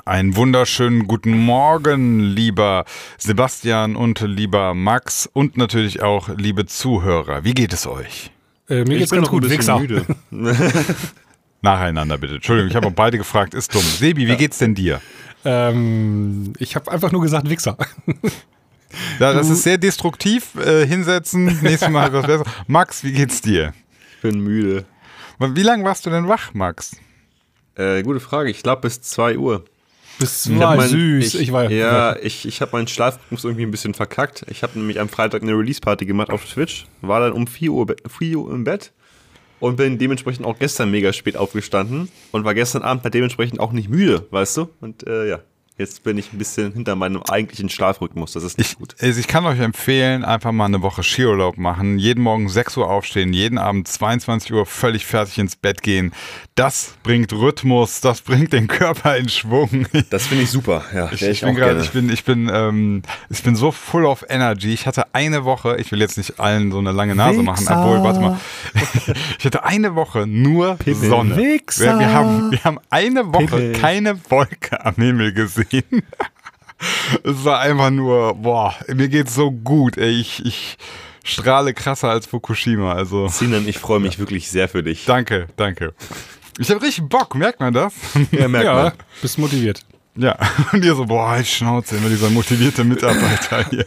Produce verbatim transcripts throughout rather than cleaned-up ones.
Einen wunderschönen guten Morgen, lieber Sebastian und lieber Max und natürlich auch liebe Zuhörer. Wie geht es euch? Äh, mir ich geht's bin ganz noch gut, ein bisschen Wichser. müde. Nacheinander bitte. Entschuldigung, ich habe auch beide gefragt, ist dumm. Sebi, wie geht's denn dir? Ähm, ich habe einfach nur gesagt Wichser. Ja, das ist sehr destruktiv. Äh, hinsetzen, nächstes Mal etwas besser. Max, wie geht's dir? Ich bin müde. Wie lange warst du denn wach, Max? Äh, gute Frage. Ich glaube bis zwei Uhr. Bis Ich hab war mein- süß. Ich, Ich, war ja, ich, ich habe meinen Schlafrhythmus irgendwie ein bisschen verkackt. Ich habe nämlich am Freitag eine Release-Party gemacht auf Twitch. War dann um vier Uhr, be- vier Uhr im Bett. Und bin dementsprechend auch gestern mega spät aufgestanden. Und war gestern Abend halt dementsprechend auch nicht müde, weißt du? Und äh, ja, jetzt bin ich ein bisschen hinter meinem eigentlichen Schlafrhythmus. Das ist nicht Ich, gut. also ich kann euch empfehlen, einfach mal eine Woche Skiurlaub machen, jeden Morgen sechs Uhr aufstehen, jeden Abend zweiundzwanzig Uhr völlig fertig ins Bett gehen. Das bringt Rhythmus, das bringt den Körper in Schwung. Das finde ich super. Ja, Ich, wär ich, bin auch grad, gerne. ich bin, ich bin, ähm, ich bin so full of energy. Ich hatte eine Woche, ich will jetzt nicht allen so eine lange Nase machen, Wichser. obwohl, warte mal, ich hatte eine Woche nur Pimmel. Sonne. Wichser. Wir, wir, haben, wir haben eine Woche Pimmel. keine Wolke am Himmel gesehen. Es war einfach nur, boah, mir geht's so gut. Ey, ich, ich strahle krasser als Fukushima. Also Sinan, ich freue mich wirklich sehr für dich. danke, danke. Ich habe richtig Bock, merkt man das? Ja, merkt ja, man. bist motiviert. Ja, und ihr so, boah, halt Schnauze, immer dieser motivierte Mitarbeiter hier.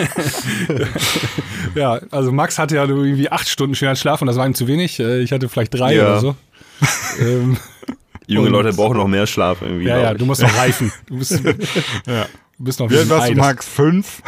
Ja, also Max hatte ja irgendwie acht Stunden schweren Schlaf und das war ihm zu wenig. Äh, Ich hatte vielleicht drei Ja. oder so. ähm, Junge Und- Leute brauchen noch mehr Schlaf irgendwie. ja, glaub ja, ich. du musst noch reifen. Du bist, Ja. du bist noch Wie alt warst du, Ei, das- Max? Fünf?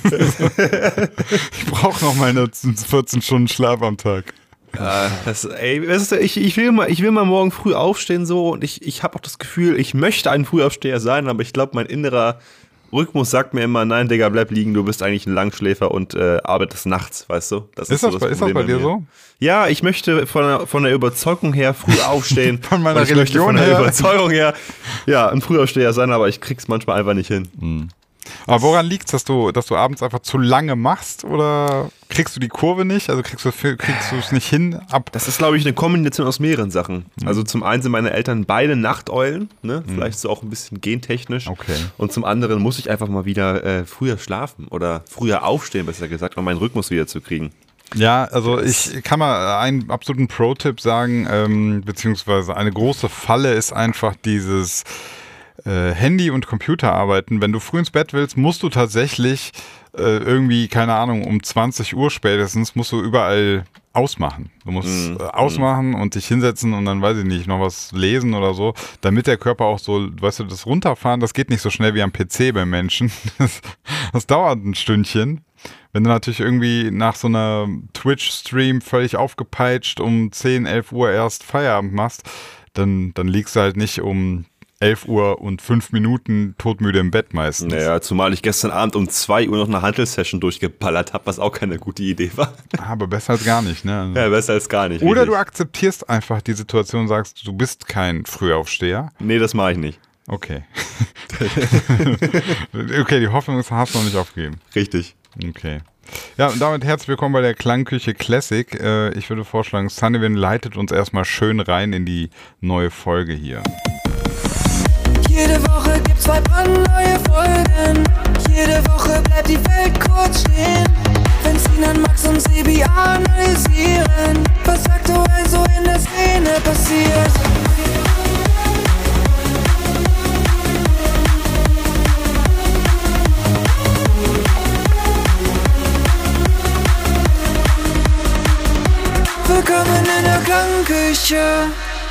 Ich brauche noch meine vierzehn Stunden Schlaf am Tag. Ja, das, ey, weißt du, ich, ich, will mal, ich will mal morgen früh aufstehen so und ich, ich habe auch das Gefühl, ich möchte ein Frühaufsteher sein, aber ich glaube, mein innerer Rhythmus sagt mir immer, nein, Digga, bleib liegen, du bist eigentlich ein Langschläfer und äh, arbeitest nachts, weißt du? Das Ist so das, bei, ist das Problem bei dir mir. so? Ja, ich möchte von der, von der Überzeugung her früh aufstehen. Von meiner und ich möchte Religion von der her. Überzeugung her, ja, ein Frühaufsteher sein, aber ich krieg's manchmal einfach nicht hin. Aber woran liegt es, dass du, dass du abends einfach zu lange machst oder kriegst du die Kurve nicht? Also kriegst du kriegst du es nicht hin ab? Das ist, glaube ich, eine Kombination aus mehreren Sachen. Mhm. Also zum einen sind meine Eltern beide Nachteulen, ne? Vielleicht so auch ein bisschen gentechnisch. Okay. Und zum anderen muss ich einfach mal wieder äh, früher schlafen oder früher aufstehen, besser gesagt, um meinen Rhythmus wieder zu kriegen. Ja, also ich kann mal einen absoluten Pro-Tipp sagen, ähm, beziehungsweise eine große Falle ist einfach dieses äh, Handy- und Computerarbeiten. Wenn du früh ins Bett willst, musst du tatsächlich äh, irgendwie, keine Ahnung, um zwanzig Uhr spätestens, musst du überall ausmachen. Du musst Mhm. äh, ausmachen und dich hinsetzen und dann, weiß ich nicht, noch was lesen oder so, damit der Körper auch so, weißt du, das Runterfahren, das geht nicht so schnell wie am P C beim Menschen. Das, das dauert ein Stündchen. Wenn du natürlich irgendwie nach so einer Twitch-Stream völlig aufgepeitscht um zehn, elf Uhr erst Feierabend machst, dann, dann liegst du halt nicht um elf Uhr und fünf Minuten todmüde im Bett meistens. Naja, zumal ich gestern Abend um zwei Uhr noch eine Hantel-Session durchgeballert habe, was auch keine gute Idee war. Aber besser als gar nicht, ne? Ja, besser als gar nicht. Oder du richtig. akzeptierst einfach die Situation und sagst, du bist kein Frühaufsteher. Nee, das mache ich nicht. Okay. Okay, die Hoffnung ist, hast du noch nicht aufgegeben. Richtig. Okay. Ja, und damit herzlich willkommen bei der Klangküche Classic. Äh, ich würde vorschlagen, Sunnyvin leitet uns erstmal schön rein in die neue Folge hier. Jede Woche gibt's zwei brandneue Folgen. Jede Woche bleibt die Welt kurz stehen. Wenn Sinan, Max und Sebi analysieren, was aktuell so in der Szene passiert. Willkommen in der Klangküche.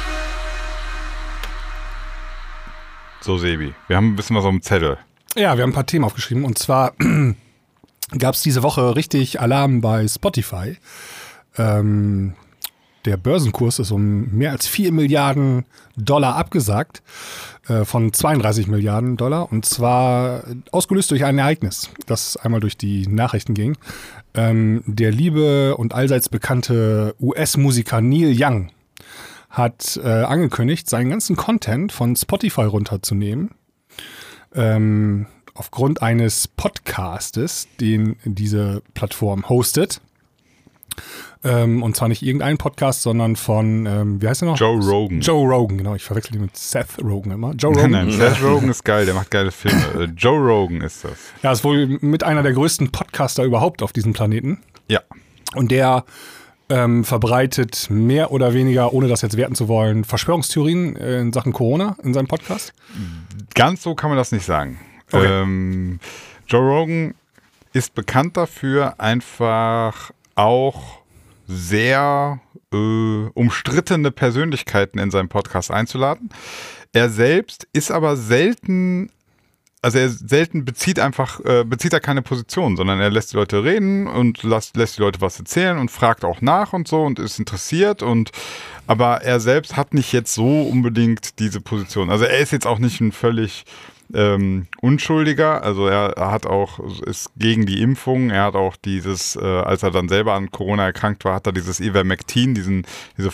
So, Sebi, wir haben ein bisschen was auf dem Zettel. Ja, wir haben ein paar Themen aufgeschrieben und zwar gab es diese Woche richtig Alarm bei Spotify. Ähm, der Börsenkurs ist um mehr als vier Milliarden Dollar abgesagt, äh, von zweiunddreißig Milliarden Dollar, und zwar ausgelöst durch ein Ereignis, das einmal durch die Nachrichten ging. Ähm, der liebe und allseits bekannte U S-Musiker Neil Young hat äh, angekündigt, seinen ganzen Content von Spotify runterzunehmen, ähm, aufgrund eines Podcastes, den diese Plattform hostet. Ähm, und zwar nicht irgendein Podcast, sondern von, ähm, wie heißt er noch? Joe Rogan. Joe Rogan, genau. Ich verwechsel ihn mit Seth Rogen immer. Joe Rogan. Nein, Seth Rogen ist geil, der macht geile Filme. Äh, Joe Rogan ist das. Ja, ist wohl mit einer der größten Podcaster überhaupt auf diesem Planeten. Ja. Und der ähm, verbreitet mehr oder weniger, ohne das jetzt werten zu wollen, Verschwörungstheorien äh, in Sachen Corona in seinem Podcast. Ganz so kann man das nicht sagen. Okay. Ähm, Joe Rogan ist bekannt dafür, einfach auch sehr äh, umstrittene Persönlichkeiten in seinen Podcast einzuladen. Er selbst ist aber selten, also er selten bezieht einfach, äh, bezieht er keine Position, sondern er lässt die Leute reden und lässt, lässt die Leute was erzählen und fragt auch nach und so und ist interessiert und aber er selbst hat nicht jetzt so unbedingt diese Position. Also er ist jetzt auch nicht ein völlig Ähm, Unschuldiger, also er, er hat auch, ist gegen die Impfung, er hat auch dieses, äh, als er dann selber an Corona erkrankt war, hat er dieses Ivermectin, diesen, diese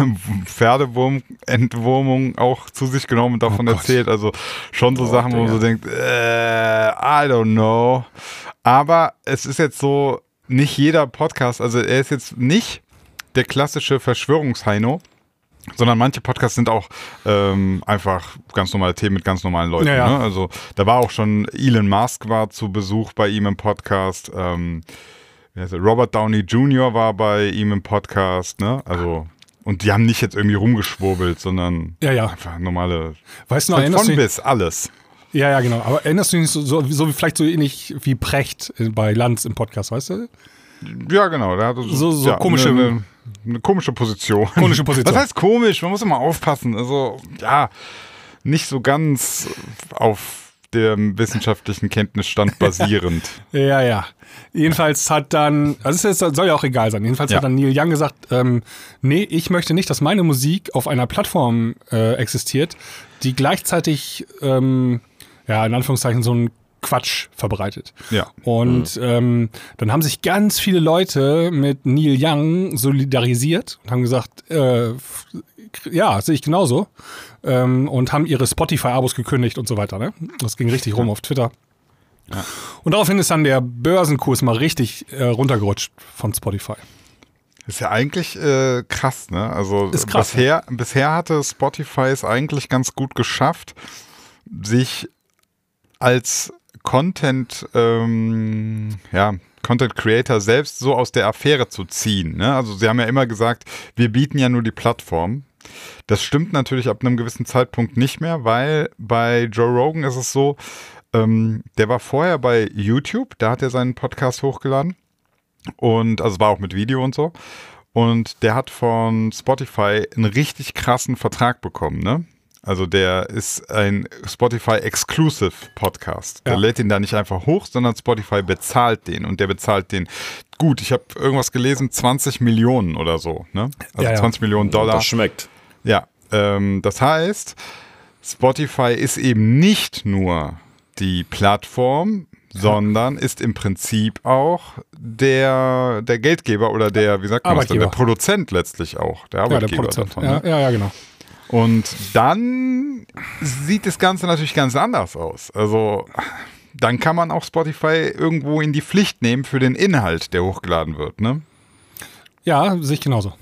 Pferdewurm-Entwurmung auch zu sich genommen und davon oh erzählt, also schon so oh, Sachen, wo man so denkt, äh, I don't know, aber es ist jetzt so, nicht jeder Podcast, also er ist jetzt nicht der klassische Verschwörungsheino, sondern manche Podcasts sind auch ähm, einfach ganz normale Themen mit ganz normalen Leuten. Ja, ja. Ne? Also da war auch schon Elon Musk war zu Besuch bei ihm im Podcast. Ähm, wie heißt er? Robert Downey Junior war bei ihm im Podcast. Ne? Also und die haben nicht jetzt irgendwie rumgeschwurbelt, sondern Ja, ja. einfach normale Weißt du noch, von, erinnerst von du bis alles. Ja, ja, genau. Aber erinnerst du dich nicht so, so, so wie vielleicht so ähnlich wie Precht bei Lanz im Podcast, weißt du? Ja, genau. Der hatte So- so ja, komische- Eine, eine, eine komische Position. Komische Position. Was heißt komisch? Man muss immer aufpassen. Also, ja, nicht so ganz auf dem wissenschaftlichen Kenntnisstand basierend. Ja, ja. Jedenfalls hat dann, also es ist- soll ja auch egal sein, jedenfalls Ja. hat dann Neil Young gesagt, ähm, nee, ich möchte nicht, dass meine Musik auf einer Plattform äh, existiert, die gleichzeitig, ähm, ja, in Anführungszeichen so ein Quatsch verbreitet. Ja. Und ähm, dann haben sich ganz viele Leute mit Neil Young solidarisiert und haben gesagt, äh, f- ja, sehe ich genauso. Ähm, und haben ihre Spotify-Abos gekündigt und so weiter. Ne? Das ging richtig rum auf Twitter. Ja. Und daraufhin ist dann der Börsenkurs mal richtig äh, runtergerutscht von Spotify. Ist ja eigentlich äh, krass, ne? Also Ist krass, bisher, bisher hatte Spotify es eigentlich ganz gut geschafft, sich als Content, ähm, ja, Content Creator selbst so aus der Affäre zu ziehen. Ne? Also sie haben ja immer gesagt, wir bieten ja nur die Plattform. Das stimmt natürlich ab einem gewissen Zeitpunkt nicht mehr, weil bei Joe Rogan ist es so, ähm, der war vorher bei YouTube, da hat er seinen Podcast hochgeladen und also war auch mit Video und so. Und der hat von Spotify einen richtig krassen Vertrag bekommen, ne? Also der ist ein Spotify-Exclusive Podcast. Der Ja. lädt ihn da nicht einfach hoch, sondern Spotify bezahlt den und der bezahlt den. Gut, ich habe irgendwas gelesen, zwanzig Millionen oder so, ne? Also Ja, ja. zwanzig Millionen Dollar. Das schmeckt. Ja, ähm, das heißt, Spotify ist eben nicht nur die Plattform, sondern ist im Prinzip auch der, der Geldgeber oder der, wie sagt man das denn, der Arbeitgeber. Produzent letztlich auch, der Ja, der Arbeitgeber Produzent. davon. Ja, Ne? ja, ja, genau. Und dann sieht das Ganze natürlich ganz anders aus. Also dann kann man auch Spotify irgendwo in die Pflicht nehmen für den Inhalt, der hochgeladen wird, ne? Ja, sehe ich genauso.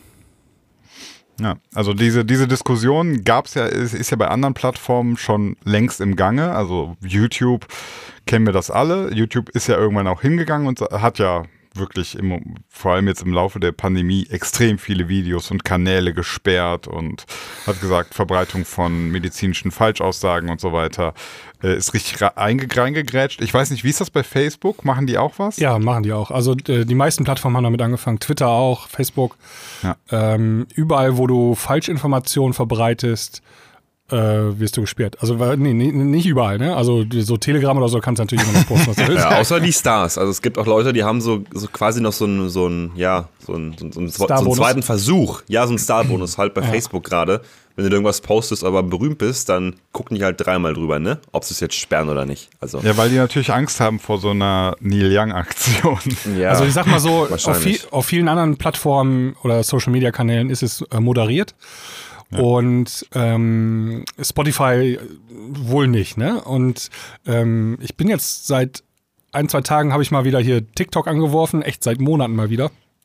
Ja, also diese, diese Diskussion gab es ja, ist, ist ja bei anderen Plattformen schon längst im Gange. Also YouTube kennen wir das alle. YouTube ist ja irgendwann auch hingegangen und hat ja wirklich im, vor allem jetzt im Laufe der Pandemie extrem viele Videos und Kanäle gesperrt und hat gesagt, Verbreitung von medizinischen Falschaussagen und so weiter äh, ist richtig reingegrätscht. Ich weiß nicht, wie ist das bei Facebook? Machen die auch was? Ja, machen die auch. Also äh, die meisten Plattformen haben damit angefangen. Twitter auch, Facebook. Ja. Ähm, überall, wo du Falschinformationen verbreitest, äh, wirst du gesperrt. Also weil- nee, nee, nicht überall, ne? Also so Telegram oder so kannst du natürlich immer noch posten, was du willst. Ja, außer die Stars. Also es gibt auch Leute, die haben so, so quasi noch so einen, so einen, ja, so einen, so einen, so einen Starbonus. zweiten Versuch. Ja, so einen Starbonus halt bei Facebook gerade. Wenn du irgendwas postest, aber berühmt bist, dann gucken die halt dreimal drüber, ne? Ob sie es jetzt sperren oder nicht. Also, Ja, weil die natürlich Angst haben vor so einer Neil Young-Aktion. ja, Also ich sag mal so, auf, wahrscheinlich. viel, auf vielen anderen Plattformen oder Social-Media-Kanälen ist es äh, moderiert. Und ähm, Spotify wohl nicht, ne? Und ähm, ich bin jetzt seit ein, zwei Tagen habe ich mal wieder hier TikTok angeworfen, echt seit Monaten mal wieder.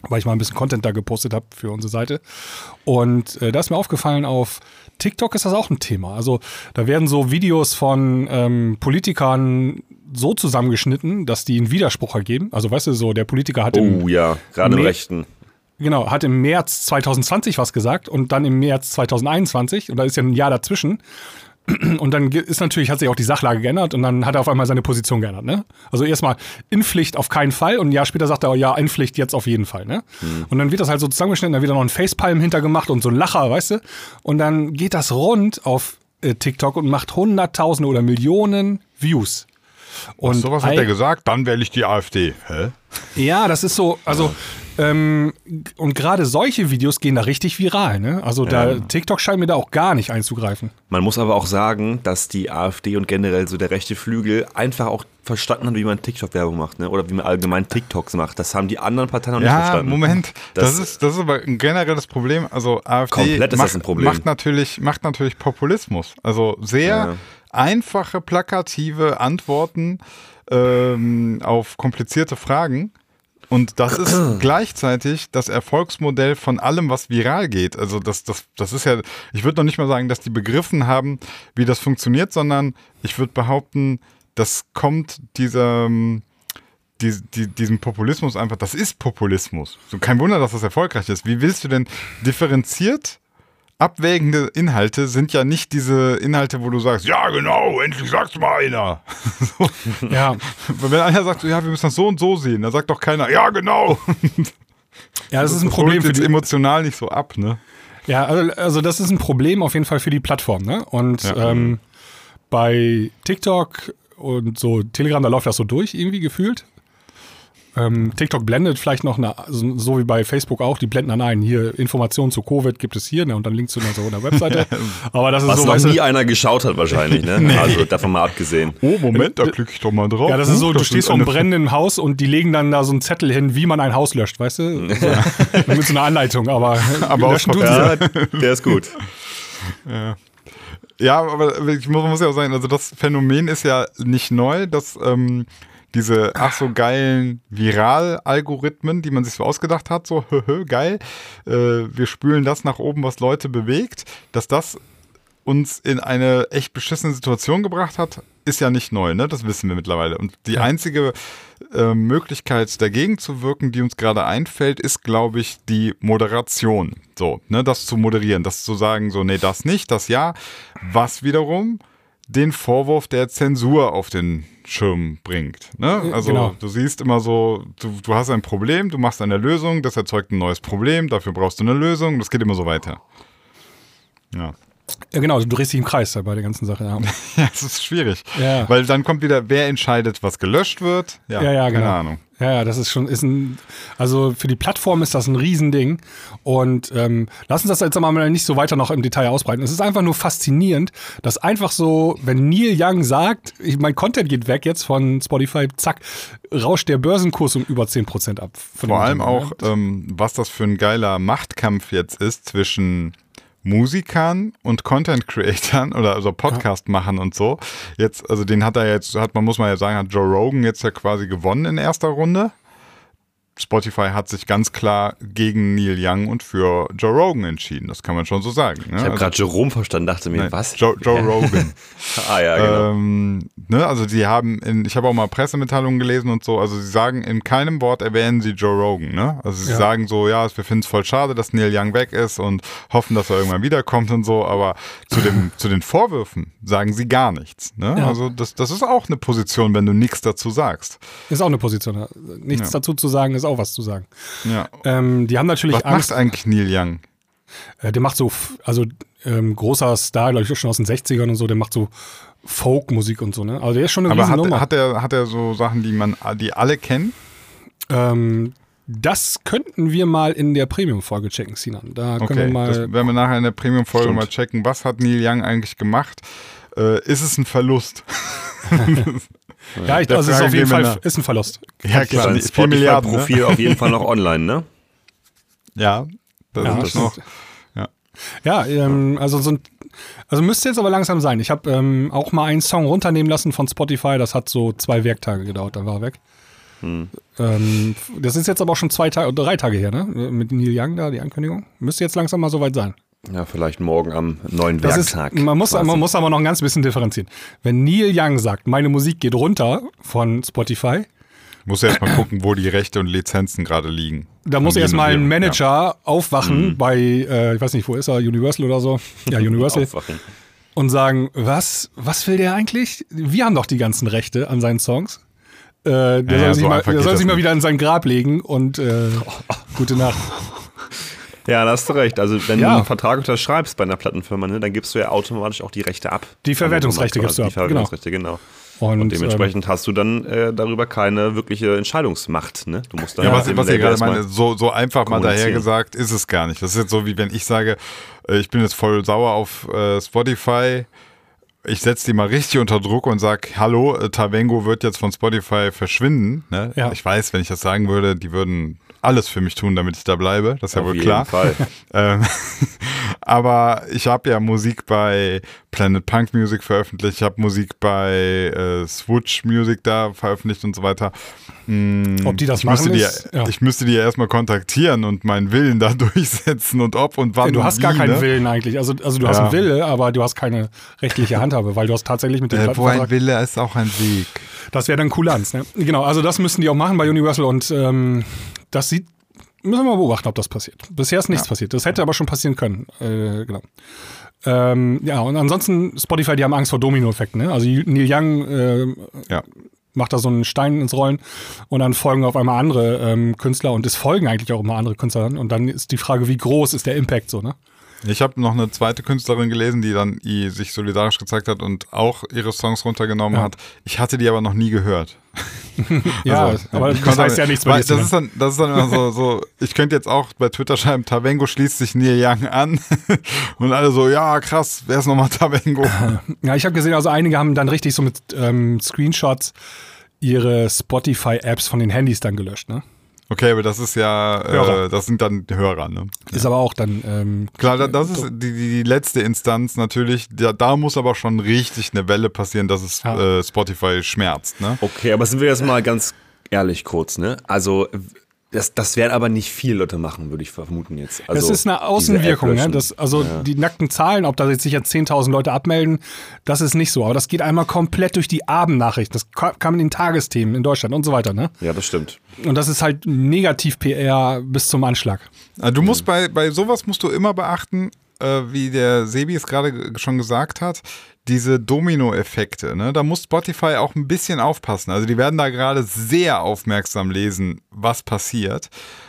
weil ich mal ein bisschen Content da gepostet habe für unsere Seite. Und äh, da ist mir aufgefallen, auf TikTok ist das auch ein Thema. Also da werden so Videos von ähm, Politikern so zusammengeschnitten, dass die einen Widerspruch ergeben. Also weißt du, so der Politiker hat im Oh ja, gerade im Mä- Rechten. Genau, hat im März zwanzig zwanzig was gesagt und dann im März zwanzig einundzwanzig und da ist ja ein Jahr dazwischen. Und dann ist natürlich, hat sich auch die Sachlage geändert und dann hat er auf einmal seine Position geändert, ne? Also erstmal Impfpflicht auf keinen Fall und ein Jahr später sagt er, oh ja, Impfpflicht jetzt auf jeden Fall, ne? Mhm. Und dann wird das halt so zusammengeschnitten, dann wird da noch ein Facepalm hintergemacht und so ein Lacher, weißt du? Und dann geht das rund auf äh, TikTok und macht Hunderttausende oder Millionen Views. Und sowas hat er gesagt, dann wähle ich die AfD. Hä? Ja, das ist so, also ähm, und gerade solche Videos gehen da richtig viral, ne? Also da Ja. TikTok scheint mir da auch gar nicht einzugreifen. Man muss aber auch sagen, dass die AfD und generell so der rechte Flügel einfach auch verstanden haben, wie man TikTok-Werbung macht, ne? Oder wie man allgemein TikToks macht. Das haben die anderen Parteien noch nicht Ja, verstanden. Moment, das, Das- ist, das ist aber ein generelles Problem. Also AfD Komplett ist macht, das ein Problem. Macht, natürlich, macht natürlich Populismus. Also sehr Ja. einfache, plakative Antworten ähm, auf komplizierte Fragen. Und das ist gleichzeitig das Erfolgsmodell von allem, was viral geht. Also das, das, das ist ja, ich würde noch nicht mal sagen, dass die begriffen haben, wie das funktioniert, sondern ich würde behaupten, das kommt dieser, die, die, diesem Populismus einfach, das ist Populismus. So, kein Wunder, dass das erfolgreich ist. Wie willst du denn differenziert abwägende Inhalte sind ja nicht diese Inhalte, wo du sagst, ja genau, endlich sagt's mal einer. So. Ja, Wenn einer sagt, so, ja, wir müssen das so und so sehen, dann sagt doch keiner, ja genau. ja, das ist ein Das Problem holt für jetzt die, emotional nicht so ab, ne? ja, also, also das ist ein Problem auf jeden Fall für die Plattform, ne? Und Ja. ähm, bei TikTok und so Telegram, da läuft das so durch irgendwie gefühlt. Ähm, TikTok blendet vielleicht noch, eine, so, so wie bei Facebook auch, die blenden dann ein, hier Informationen zu Covid gibt es hier, ne, und dann Links zu einer, so einer Webseite. Aber das ist Was so, noch weißt nie du, einer geschaut hat wahrscheinlich, ne? Also davon mal abgesehen. Oh, Moment, da klicke ich doch mal drauf. ja, das ist so, Huch, du das stehst ist vor einem eine- brennenden Haus und die legen dann da so einen Zettel hin, wie man ein Haus löscht, weißt du? So, mit so einer Anleitung, aber, Aber löschen aus tun sie Ja, der ist gut. Ja, aber ich muss, muss ja auch sagen, also das Phänomen ist ja nicht neu, dass ähm, diese ach so geilen Viral-Algorithmen, die man sich so ausgedacht hat, so höhö, geil, äh, wir spülen das nach oben, was Leute bewegt, dass das uns in eine echt beschissene Situation gebracht hat, ist ja nicht neu, ne? Das wissen wir mittlerweile. Und die einzige äh, Möglichkeit dagegen zu wirken, die uns gerade einfällt, ist, glaube ich, die Moderation. So, ne, das zu moderieren, das zu sagen, so, nee, das nicht, das ja, was wiederum den Vorwurf der Zensur auf den Schirm bringt. Ne? Also Genau. du siehst immer so, du, du hast ein Problem, du machst eine Lösung, das erzeugt ein neues Problem, dafür brauchst du eine Lösung, das geht immer so weiter. Ja. Ja, genau, du drehst dich im Kreis da bei der ganzen Sache. Ja, Ja, es ist schwierig. Ja. Weil dann kommt wieder, wer entscheidet, was gelöscht wird? Ja, ja, ja keine genau. Ahnung. Ja, ja, das ist schon, ist ein, also für die Plattform ist das ein Riesending. Und ähm, lass uns das jetzt mal nicht so weiter noch im Detail ausbreiten. Es ist einfach nur faszinierend, dass einfach so, wenn Neil Young sagt, ich, mein Content geht weg jetzt von Spotify, zack, rauscht der Börsenkurs um über zehn Prozent ab. Von Vor dem allem auch, Unternehmen, ähm, was das für ein geiler Machtkampf jetzt ist zwischen Musikern und Content-Creatern oder also Podcast-Machern und so. Jetzt, also den hat er jetzt, hat man muss man ja sagen, hat Joe Rogan jetzt ja quasi gewonnen in erster Runde. Spotify hat sich ganz klar gegen Neil Young und für Joe Rogan entschieden. Das kann man schon so sagen. Ne? Ich habe Also- gerade Jerome verstanden, dachte mir, Nein, was? Joe, Joe Rogan. Ah ja, genau. ähm, ne, also sie haben, in, ich habe auch mal Pressemitteilungen gelesen und so, also sie sagen in keinem Wort erwähnen sie Joe Rogan, ne? Also sie Ja. sagen so, ja, wir finden es voll schade, dass Neil Young weg ist und hoffen, dass er irgendwann wiederkommt und so, aber zu, dem, zu den Vorwürfen sagen sie gar nichts. Ne? Ja. Also das, das ist auch eine Position, wenn du nichts dazu sagst. Ist auch eine Position. ja. Nichts Ja. dazu zu sagen, ist auch was zu sagen. Ja. Ähm, die haben natürlich Was Angst. macht eigentlich Neil Young? Äh, der macht so, f- also ähm, großer Star, glaube ich, schon aus den sechzigern und so, der macht so Folk-Musik und so, ne? Also der ist schon eine Aber hat, Riesennummer. hat, er, hat er so Sachen, die man, die alle kennen? Ähm, das könnten wir mal in der Premium-Folge checken, Sinan. Da können Okay, wir mal. das werden wir nachher in der Premium-Folge Stimmt. mal checken. Was hat Neil Young eigentlich gemacht? Äh, ist es ein Verlust? ja, ich, der also es ist Frage auf jeden gehen wir Fall nach. ist ein Verlust. Ja, klar, Sein die vier Milliarden. Ne? Spotify-Profil auf jeden Fall noch online, ne? Ja, das Ja, ist das noch. ist- Ja. Ja, ähm, also so ein, also müsste jetzt aber langsam sein. Ich habe ähm, auch mal einen Song runternehmen lassen von Spotify. Das hat so zwei Werktage gedauert, dann war er weg. Hm. Ähm, das ist jetzt aber auch schon zwei Tage, drei Tage her, ne? Mit Neil Young da, die Ankündigung. Müsste jetzt langsam mal soweit sein. Ja, vielleicht morgen am neuen Das Werktag. ist, man, muss, man muss aber noch ein ganz bisschen differenzieren. Wenn Neil Young sagt, meine Musik geht runter von Spotify, Muss ja erstmal gucken, wo die Rechte und Lizenzen gerade liegen. da muss Von erstmal ein jedem, Manager ja. aufwachen Mhm. bei, äh, ich weiß nicht, wo ist er, Universal oder so? Ja, Universal. Aufwachen. Und sagen, was, was will der eigentlich? Wir haben doch die ganzen Rechte an seinen Songs. Äh, der Ja, soll, ja, sich, so mal, einfach der geht soll das sich mal nicht. wieder in sein Grab legen und äh, gute Nacht. Ja, da hast du recht. Also wenn Ja. du einen Vertrag unterschreibst bei einer Plattenfirma, ne, dann gibst du ja automatisch auch die Rechte ab. Die Verwertungsrechte Also gibst du ab, Die Verwertungsrechte, genau. Und, Und dementsprechend hast du dann äh, darüber keine wirkliche Entscheidungsmacht. Ne? Du musst dann Ja, halt was, dem was ihr Label gerade erstmal- meine, so, so einfach mal kommunizieren. daher gesagt, ist es gar nicht. Das ist jetzt so, wie wenn ich sage, äh, ich bin jetzt voll sauer auf äh, Spotify, ich setze die mal richtig unter Druck und sage, hallo, äh, Tavengo wird jetzt von Spotify verschwinden. Ne? Ja. Ich weiß, wenn ich das sagen würde, die würden alles für mich tun, damit ich da bleibe. Das ist ja Auf wohl jeden klar. Fall. Ähm, aber ich habe ja Musik bei Planet Punk Music veröffentlicht, ich habe Musik bei äh, Switch Music da veröffentlicht und so weiter. Mm, Ob die das ich machen, müsste die, ist- ja. Ich müsste die ja erstmal kontaktieren und meinen Willen da durchsetzen und ob und wann. du und hast wie, gar keinen ne? Willen eigentlich. Also, also du hast Ja. einen Wille, aber du hast keine rechtliche Handhabe, weil du hast tatsächlich mit dem Äh, wo ein Plattenvertrag... Wille ist auch ein Weg. Das wäre dann Kulanz, ne? Genau, also das müssen die auch machen bei Universal und ähm, das sieht, müssen wir mal beobachten, ob das passiert. Bisher ist nichts Ja. passiert. Das hätte aber schon passieren können. Äh, genau. Ähm, ja, und ansonsten Spotify, die haben Angst vor Dominoeffekten, ne? Also Neil Young äh, Ja. macht da so einen Stein ins Rollen und dann folgen auf einmal andere ähm, Künstler und es folgen eigentlich auch immer andere Künstler und dann ist die Frage, wie groß ist der Impact so, ne? Ich habe noch eine zweite Künstlerin gelesen, die dann i, sich solidarisch gezeigt hat und auch ihre Songs runtergenommen Ja. hat. Ich hatte die aber noch nie gehört. Ja, Also, aber ich das konnte heißt dann- ja nichts bei weil dir. das, ist dann, das ist dann immer so, so, ich könnte jetzt auch bei Twitter schreiben, Tavengo schließt sich Neil Young an und alle so, ja krass, wer ist nochmal Tavengo? Ja, ich habe gesehen, also einige haben dann richtig so mit ähm, Screenshots ihre Spotify-Apps von den Handys dann gelöscht, ne? Okay, aber das ist ja, Hörer. äh, das sind dann Hörer, ne? Ist aber auch dann ähm, Klar, da- das ist die, die, die letzte Instanz natürlich. Da, da muss aber schon richtig eine Welle passieren, dass es Ja. äh, Spotify schmerzt, ne? Okay, aber sind wir jetzt mal ganz ehrlich kurz, ne? Also das, das werden aber nicht viele Leute machen, würde ich vermuten jetzt. Also, das ist eine diese Außenwirkung, App ne? löschen. Das, also Ja. die nackten Zahlen, ob da jetzt sich jetzt zehntausend Leute abmelden, das ist nicht so. Aber das geht einmal komplett durch die Abendnachrichten. Das ka- kam in den Tagesthemen in Deutschland und so weiter, ne? Ja, das stimmt. Und das ist halt Negativ-P R bis zum Anschlag. Also du musst bei, bei sowas musst du immer beachten, äh, wie der Sebi es gerade g- schon gesagt hat, diese Domino-Effekte, ne? Da muss Spotify auch ein bisschen aufpassen. Also die werden da gerade sehr aufmerksam lesen, was passiert,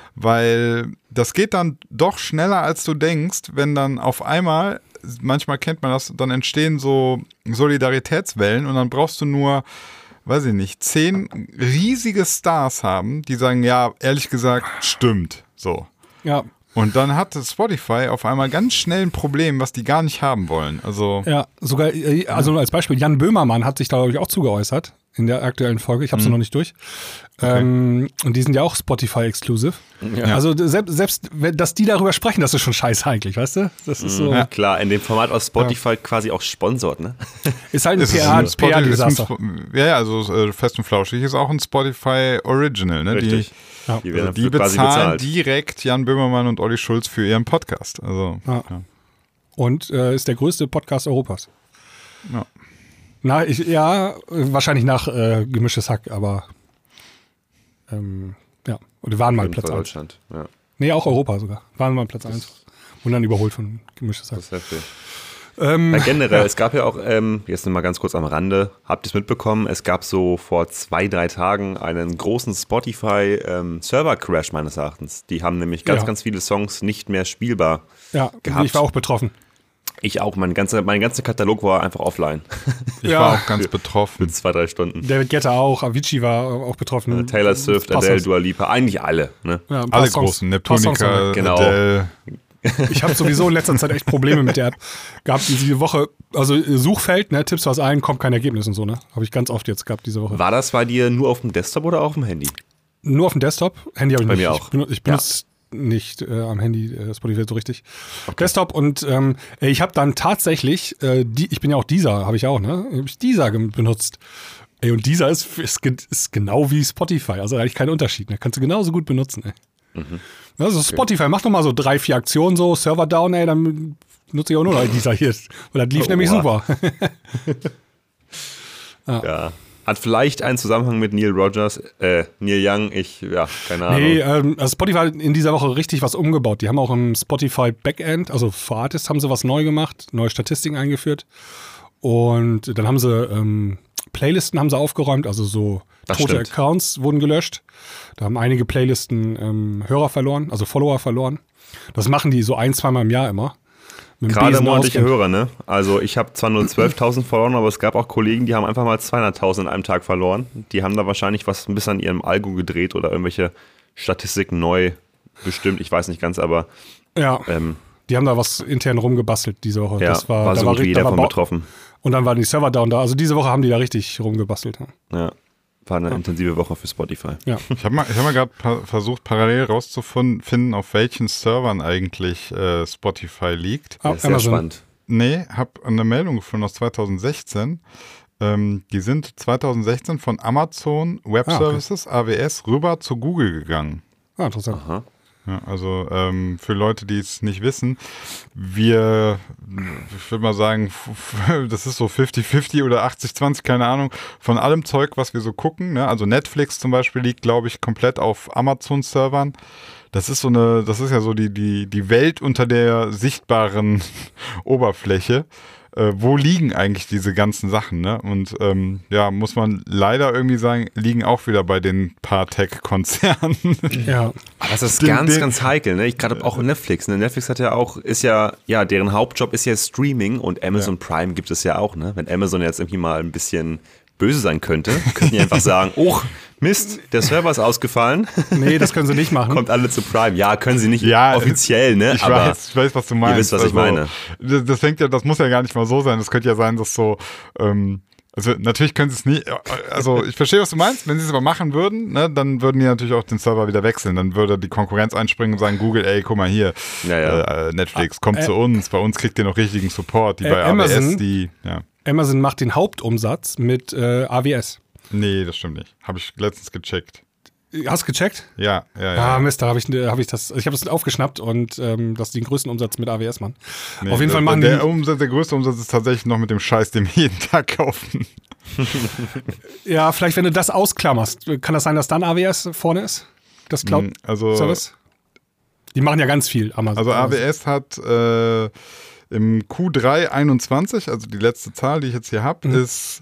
weil das geht dann doch schneller, als du denkst, wenn dann auf einmal, manchmal kennt man das, dann entstehen so Solidaritätswellen und dann brauchst du nur, weiß ich nicht, zehn riesige Stars haben, die sagen, ja, ehrlich gesagt, stimmt, so. Ja, Und dann hat Spotify auf einmal ganz schnell ein Problem, was die gar nicht haben wollen. Also, ja, sogar, äh, also nur als Beispiel, Jan Böhmermann hat sich da, glaube ich, auch zugeäußert in der aktuellen Folge. Ich habe es noch nicht durch. Ähm, und die sind ja auch Spotify-exclusive. Ja. Also selbst, selbst, wenn- dass die darüber sprechen, das ist schon scheiße eigentlich, weißt du? Das ist so, Ja, klar, in dem Format aus Spotify quasi auch sponsort, ne? ist halt ein es ist P R ein Spotify- P ist R-Desaster. ein, ja, ja, also äh, Fest und Flauschig ist auch ein Spotify Original. Ne? Richtig. Ja. Die Die, werden also die dafür quasi bezahlen bezahlt. direkt Jan Böhmermann und Olli Schulz für ihren Podcast. Also, Ja. ja. Und äh, ist der größte Podcast Europas. Ja. Na, ich, ja, äh, wahrscheinlich nach äh, Gemischtes Hack, aber ähm, ja, oder waren mal In Platz eins. Deutschland. Ja, Nee, auch Europa sogar. Waren mal Platz eins. Und dann überholt von Gemischtes Hack. das ist heftig. Ähm, Ja, generell, es gab ja auch, ähm, jetzt mal ganz kurz am Rande, habt ihr es mitbekommen, es gab so vor zwei, drei Tagen einen großen Spotify-Server-Crash meines Erachtens. Die haben nämlich ganz, Ja. ganz viele Songs nicht mehr spielbar. ja, gehabt. ich war auch betroffen. Ich auch, mein ganzer, mein ganzer Katalog war einfach offline. Ich Ja. war auch ganz betroffen. Für zwei, drei Stunden. David Guetta auch, Avicii war auch betroffen. Taylor Swift, Passt Adele, das. Dua Lipa, eigentlich alle. Ne? Ja, ein paar Alle Songs- großen, paar Songs Neptunica, haben Genau. Adele. wir. Ich habe sowieso in letzter Zeit echt Probleme mit der App. Gab diese Woche, also Suchfeld, ne, tippst was ein, kommt kein Ergebnis und so, ne? Habe ich ganz oft jetzt gehabt diese Woche. War das bei dir nur auf dem Desktop oder auf dem Handy? Nur auf dem Desktop, Handy habe ich Bei nicht. mir Ich auch. benutze, ich benutze nicht äh, am Handy äh, Spotify so richtig. Desktop und ähm, ich habe dann tatsächlich, äh, die, ich bin ja auch dieser, habe ich auch, ne? Habe ich dieser gem- benutzt. Ey, und dieser ist, ist, ist genau wie Spotify, also eigentlich kein Unterschied. Ne? Kannst du genauso gut benutzen, ey. Mhm. Also Spotify, mach doch mal so drei, vier Aktionen, so Server down, ey, dann nutze ich auch nur noch dieser hier. Weil das lief oh, nämlich wow. super. ja. ja. Hat vielleicht einen Zusammenhang mit Neil Rogers, äh, Neil Young, ich, ja, keine Ahnung. Nee, ähm, also Spotify hat in dieser Woche richtig was umgebaut. Die haben auch im Spotify Backend, also für Artists haben sie was neu gemacht, neue Statistiken eingeführt. Und dann haben sie ähm, Playlisten haben sie aufgeräumt, also so das tote stimmt. Accounts wurden gelöscht. Da haben einige Playlisten ähm, Hörer verloren, also Follower verloren. Das machen die so ein, zweimal im Jahr immer. Gerade monatliche Hörer, ne? Also ich habe zwar nur zwölftausend verloren, aber es gab auch Kollegen, die haben einfach mal zweihunderttausend in einem Tag verloren. Die haben da wahrscheinlich was ein bisschen an ihrem Algo gedreht oder irgendwelche Statistiken neu bestimmt. Ich weiß nicht ganz, aber ja, ähm, die haben da was intern rumgebastelt diese Woche. Ja, das war, war so da war, gut wie jeder davon betroffen. Und dann waren die Server down da. Also diese Woche haben die da richtig rumgebastelt. Ja. War eine ja. intensive Woche für Spotify. Ja. Ich habe mal, ich hab mal gerade pa- versucht, parallel rauszufinden, auf welchen Servern eigentlich äh, Spotify liegt. Ah, sehr spannend. Nee, habe eine Meldung gefunden aus zweitausendsechzehn. Ähm, die sind zweitausendsechzehn von Amazon Web ah, okay. Services, A W S, rüber zu Google gegangen. Ah, interessant. Aha. Ja, also ähm, für Leute, die es nicht wissen, wir, ich würde mal sagen, das ist so fünfzig fünfzig oder achtzig zwanzig, keine Ahnung, von allem Zeug, was wir so gucken. Ne? Also Netflix zum Beispiel liegt, glaube ich, komplett auf Amazon-Servern. Das ist so eine, das ist ja so die, die, die Welt unter der sichtbaren Oberfläche. Äh, wo liegen eigentlich diese ganzen Sachen, ne? Und ähm, ja, muss man leider irgendwie sagen, liegen auch wieder bei den paar Tech-Konzernen. Ja. Aber das ist den, ganz, den, ganz heikel, ne? Ich gerade auch Netflix, ne? Netflix hat ja auch, ist ja, ja, deren Hauptjob ist ja Streaming und Amazon ja. Prime gibt es ja auch, ne? Wenn Amazon jetzt irgendwie mal ein bisschen böse sein könnte, könnten die einfach sagen, oh, Mist, der Server ist ausgefallen. Nee, das können sie nicht machen. Kommt alle zu Prime. Ja, können sie nicht ja, offiziell, ne? Ich, aber weiß, ich weiß, was du meinst. Ihr wisst, was also, ich meine. Das, das fängt ja, das muss ja gar nicht mal so sein. Das könnte ja sein, dass so, ähm, also natürlich können sie es nie, also ich verstehe, was du meinst. Wenn sie es aber machen würden, ne, dann würden die natürlich auch den Server wieder wechseln. Dann würde die Konkurrenz einspringen und sagen, Google, ey, guck mal hier, ja, ja. Äh, Netflix, kommt äh, zu uns. Bei uns kriegt ihr noch richtigen Support. Die äh, bei Amazon, A W S, die, ja. Amazon macht den Hauptumsatz mit äh, A W S. Nee, das stimmt nicht. Habe ich letztens gecheckt. Hast du gecheckt? Ja, ja, ja. Ah, Mist, da habe ich, hab ich das, ich habe das aufgeschnappt und ähm, dass die den größten Umsatz mit A W S machen. Nee, Auf jeden der, Fall machen der die. Umsatz, der größte Umsatz ist tatsächlich noch mit dem Scheiß, den wir jeden Tag kaufen. Ja, vielleicht, wenn du das ausklammerst, kann das sein, dass dann A W S vorne ist? Das Cloud-Service? Also, die machen ja ganz viel, Amazon. Also A W S hat äh, im Q drei einundzwanzig, also die letzte Zahl, die ich jetzt hier habe, mhm. ist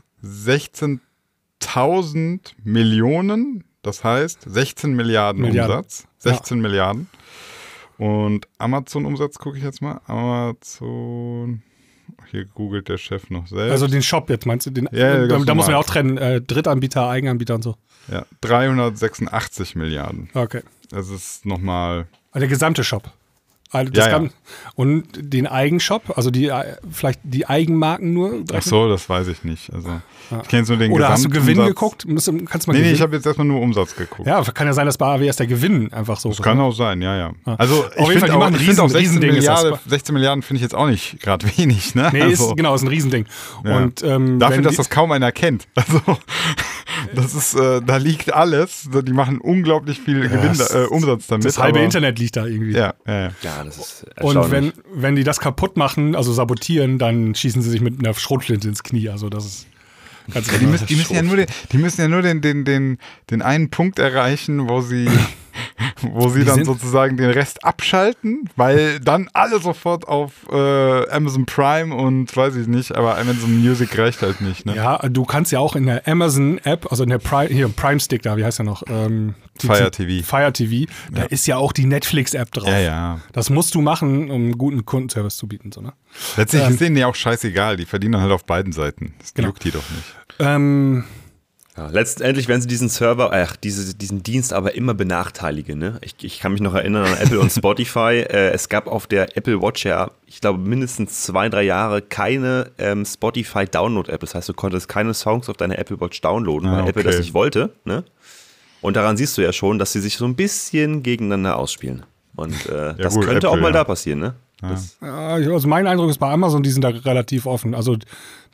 sechzehntausend Millionen. Das heißt sechzehn Milliarden, Milliarden. Umsatz. sechzehn ja. Milliarden. Und Amazon-Umsatz gucke ich jetzt mal. Amazon. Hier googelt der Chef noch selbst. Also den Shop jetzt meinst du? Den, ja, da da muss man ja auch trennen. Äh, Drittanbieter, Eigenanbieter und so. Ja, dreihundertsechsundachtzig Milliarden. Okay. Das ist nochmal. Der gesamte Shop. Also das ja, ja. kann, und den Eigenshop, also die vielleicht die Eigenmarken nur? Ach so, das weiß ich nicht. Also ja. ich kenne jetzt nur den Oder hast du Gewinn Umsatz. geguckt? Kannst du mal nee, Gewinn? nee, ich habe jetzt erstmal nur Umsatz geguckt. Ja, kann ja sein, dass bei A W S der Gewinn einfach so Das ist. kann auch sein, ja, ja. Also auf jeden Fall, die machen riesen, auch sechzehn Riesending. Milliarden, sechzehn Milliarden finde ich jetzt auch nicht gerade wenig, ne? Nee, also, ist, genau, ist ein Riesending. Ja. Und, ähm, dafür, wenn dass die, das kaum einer kennt. Also das ist, äh, da liegt alles. Die machen unglaublich viel Gewinn, das, äh, Umsatz damit. Das halbe aber, Internet liegt da irgendwie. Ja, ja, ja. Ja, das ist erstaunlich. Und wenn, wenn die das kaputt machen, also sabotieren, dann schießen sie sich mit einer Schrotflinte ins Knie. Also das ist ganz ja, die, müssen, die, müssen ja nur den, die müssen ja nur den, den, den, den einen Punkt erreichen, wo sie, wo sie die dann sind, sozusagen den Rest abschalten, weil dann alle sofort auf äh, Amazon Prime und weiß ich nicht, aber Amazon Music reicht halt nicht. Ne? Ja, du kannst ja auch in der Amazon-App, also in der Prime, hier Prime Stick da, wie heißt der noch? Ähm, Fire T V. Fire T V, da ja. ist ja auch die Netflix-App drauf. Ja, ja. Das musst du machen, um einen guten Kundenservice zu bieten. So, ne? Letztlich ähm, ist denen ja auch scheißegal, die verdienen halt auf beiden Seiten. Das genau. juckt die doch nicht. Ähm, Ja, letztendlich werden sie diesen Server, ach, diese, diesen Dienst aber immer benachteiligen. Ne? Ich, ich kann mich noch erinnern an Apple und Spotify. Äh, es gab auf der Apple Watch ja, ich glaube, mindestens zwei, drei Jahre keine ähm, Spotify-Download-App. Das heißt, du konntest keine Songs auf deine Apple Watch downloaden, ah, weil okay. Apple das nicht wollte. Ne? Und daran siehst du ja schon, dass sie sich so ein bisschen gegeneinander ausspielen. Und äh, ja, das gut, könnte Apple, auch mal ja. da passieren. Ne? Ja. Das, also mein Eindruck ist bei Amazon, die sind da relativ offen. Also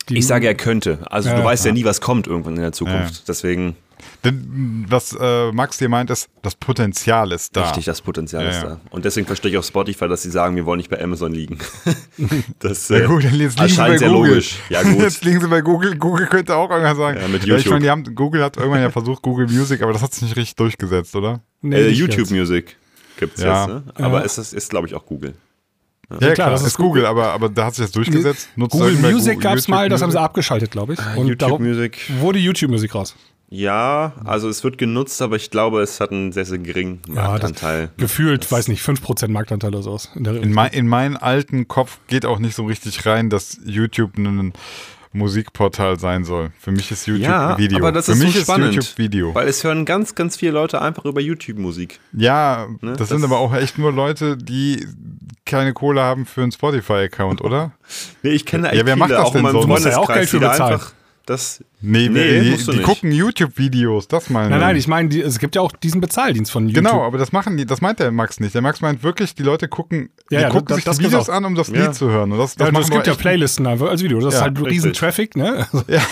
Ich sage, er könnte. Also Ja, du weißt ja ja. nie, was kommt irgendwann in der Zukunft. Ja. Deswegen, Denn, was äh, Max dir meint, ist, das Potenzial ist da. richtig, das Potenzial Ja, ist ja. da. Und deswegen verstehe ich auch Spotify, dass sie sagen, wir wollen nicht bei Amazon liegen. Das Ja äh, gut, dann jetzt liegen sie bei erscheint sehr Google. logisch. Ja gut. Jetzt liegen sie bei Google. Google könnte auch irgendwann sagen. Ja, mit ich YouTube. meine, die haben, Google hat irgendwann ja versucht, Google Music, aber das hat sich nicht richtig durchgesetzt, oder? Nee, äh, nicht YouTube jetzt. Music gibt es Ja. jetzt, ne? Aber Ja. ist das ist, glaube ich, auch Google. Ja, klar, klar, das das ist ist Google, aber, aber da hat sich das durchgesetzt. Nutzt Google irgendwer Music Google- gab es YouTube mal, das haben sie Music? abgeschaltet, glaube ich. Und YouTube darum Music. wurde YouTube Music raus. Ja, also es wird genutzt, aber ich glaube, es hat einen sehr, sehr geringen Ja, das, Marktanteil. gefühlt, weiß nicht, fünf Prozent Marktanteil oder sowas. In der In, mein, in meinen alten Kopf geht auch nicht so richtig rein, dass YouTube ein Musikportal sein soll. Für mich ist YouTube Ja, ein Video. aber das Für ist mich so spannend, YouTube Video. weil es hören ganz, ganz viele Leute einfach über YouTube Musik. Ja, Ne, das, das- sind aber auch echt nur Leute, die keine Kohle haben für einen Spotify-Account, oder? Nee, ich kenne Ja, echt wer viele, macht das auch in denn meinem sonst? Muss er ja auch Geld Freundeskreis, für die da bezahlen. einfach das... Nee, Nee, die, musst du die nicht. gucken YouTube-Videos, das meine Nein, nein, ich meine, die- es gibt ja auch diesen Bezahldienst von YouTube. Genau, aber das machen die, das meint der Max nicht. Der Max meint wirklich, die Leute gucken, Ja, die ja, gucken das- sich das die Videos gibt's auch. an, um das Ja. Lied zu hören. Und das, das Ja, machen es gibt wir ja echt- Playlisten einfach als Video. Das Ja, ist halt riesen richtig. Traffic, ne? Also, Ja.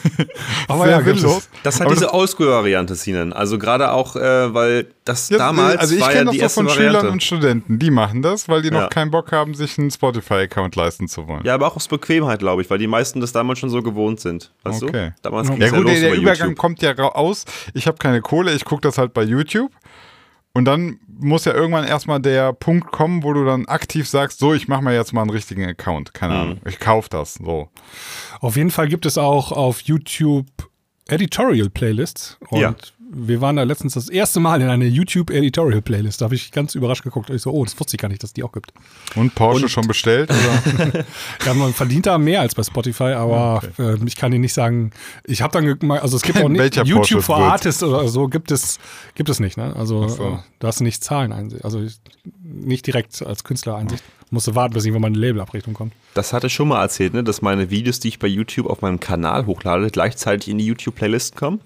aber Sehr ja, gibt's sinnlos. es. Das hat Aber diese Oldschool-Variante, Sinan. Also gerade auch, äh, weil das Ja, damals also ich war ja kenne das die so erste von Schülern Variante. und Studenten, die machen das, weil die noch Ja. keinen Bock haben, sich einen Spotify-Account leisten zu wollen. Ja, aber auch aus Bequemheit, glaube ich, weil die meisten das damals schon so gewohnt sind. Weißt Okay. du? Damals Ja, ging's ja, gut, los der, der über Übergang YouTube. kommt ja raus. Ich habe keine Kohle, ich gucke das halt bei YouTube. Und dann muss ja irgendwann erstmal der Punkt kommen, wo du dann aktiv sagst, so, ich mache mir jetzt mal einen richtigen Account. Keine Mhm. Ahnung, ich kaufe das. So. Auf jeden Fall gibt es auch auf YouTube Editorial-Playlists. Und Ja. wir waren da letztens das erste Mal in einer YouTube-Editorial-Playlist. Da habe ich ganz überrascht geguckt. Ich so, oh, das wusste ich gar nicht, dass die auch gibt. Und Porsche Und- schon bestellt? Oder? Ja, man verdient da mehr als bei Spotify, aber äh, ich kann dir nicht sagen, ich habe dann, ge- mal- also es gibt auch nicht, Welcher Porsche YouTube es for wird. Artists oder so gibt es, gibt es nicht, ne? Also Ach so. äh, da hast du nicht Zahlen einsicht, also ich- nicht direkt als Künstler Einsicht. Musst du warten, bis irgendwann meine Labelabrechnung kommt. Das hatte ich schon mal erzählt, ne, dass meine Videos, die ich bei YouTube auf meinem Kanal hochlade, gleichzeitig in die YouTube-Playlist kommen.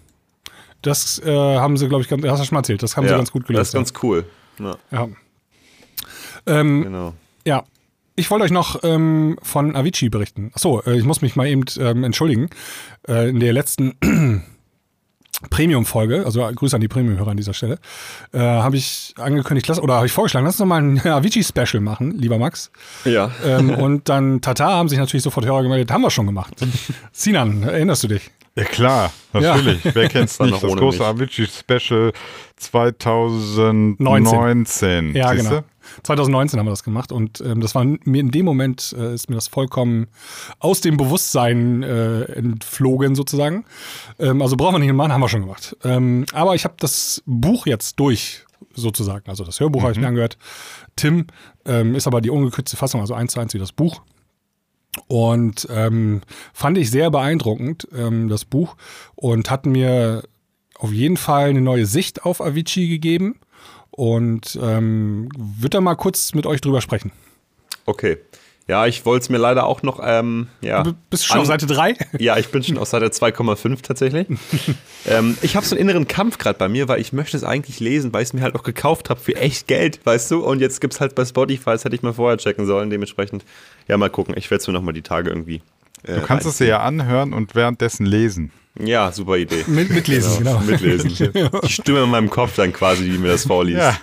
Das äh, haben sie, glaube ich, ganz, hast du schon mal erzählt, das haben sie ganz gut gelöst. Das ist ganz cool. Ja, ja. Ja. Ähm, genau. Ja, ich wollte euch noch ähm, von Avicii berichten. Achso, äh, ich muss mich mal eben ähm, entschuldigen. Äh, in der letzten Premium-Folge, also Grüße an die Premium-Hörer an dieser Stelle, äh, habe ich angekündigt, lass, oder habe ich vorgeschlagen, lass uns noch mal ein Avicii-Special machen, lieber Max. Ja. Ähm, und dann Tata haben sich natürlich sofort Hörer gemeldet, haben wir schon gemacht. Sinan, erinnerst du dich? Ja klar, natürlich. Wer kennt's war nicht? noch Das ohne große mich. Avicii-Special zwanzig neunzehn. Ja, Siehste? genau. zwanzig neunzehn haben wir das gemacht und ähm, das war mir in dem Moment, äh, ist mir das vollkommen aus dem Bewusstsein äh, entflogen sozusagen. Ähm, also brauchen wir nicht mehr machen, haben wir schon gemacht. Ähm, aber ich habe das Buch jetzt durch sozusagen, also das Hörbuch habe ich mir angehört. Tim ähm, ist aber die ungekürzte Fassung, also eins zu eins wie das Buch. Und ähm, fand ich sehr beeindruckend, ähm, das Buch, und hat mir auf jeden Fall eine neue Sicht auf Avicii gegeben. Und ähm, würde da mal kurz mit euch drüber sprechen. Okay. Ja, ich wollte es mir leider auch noch, ähm, ja. Du bist schon auf an- Seite drei? Ja, ich bin schon auf Seite zwei Komma fünf tatsächlich. ähm, ich habe so einen inneren Kampf gerade bei mir, weil ich möchte es eigentlich lesen, weil ich es mir halt auch gekauft habe für echt Geld, weißt du? Und jetzt gibt es halt bei Spotify, das hätte ich mal vorher checken sollen, dementsprechend. Ja, mal gucken. Ich werde es mir nochmal die Tage irgendwie. Äh, Du kannst es dir ja anhören und währenddessen lesen. Ja, super Idee. Mit, mitlesen, genau. Mitlesen. Die Stimme in meinem Kopf dann quasi, die mir das vorliest. Ja.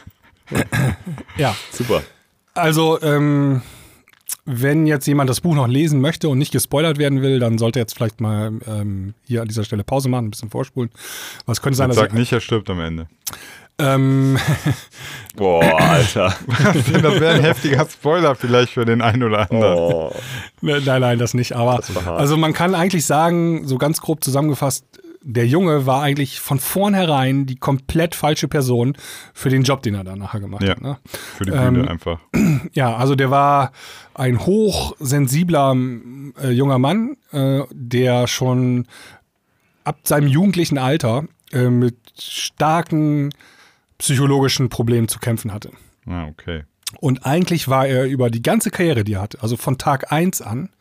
Ja, Super. also ähm, wenn jetzt jemand das Buch noch lesen möchte und nicht gespoilert werden will, dann sollte er jetzt vielleicht mal ähm, hier an dieser Stelle Pause machen, ein bisschen vorspulen. Was könnte sein, dass Sag er, nicht, er stirbt am Ende. ähm, Boah, Alter. Das wäre ein heftiger Spoiler vielleicht für den einen oder anderen. Oh. nein, nein, das nicht. Aber war hart. also man kann eigentlich sagen, so ganz grob zusammengefasst, der Junge war eigentlich von vornherein die komplett falsche Person für den Job, den er dann nachher gemacht Ja. hat. Ne? Für die Bühne Ähm, einfach. Ja, also der war ein hochsensibler äh, junger Mann, äh, der schon ab seinem jugendlichen Alter äh, mit starken psychologischen Problemen zu kämpfen hatte. Ah, okay. Und eigentlich war er über die ganze Karriere, die er hatte, also von Tag eins an,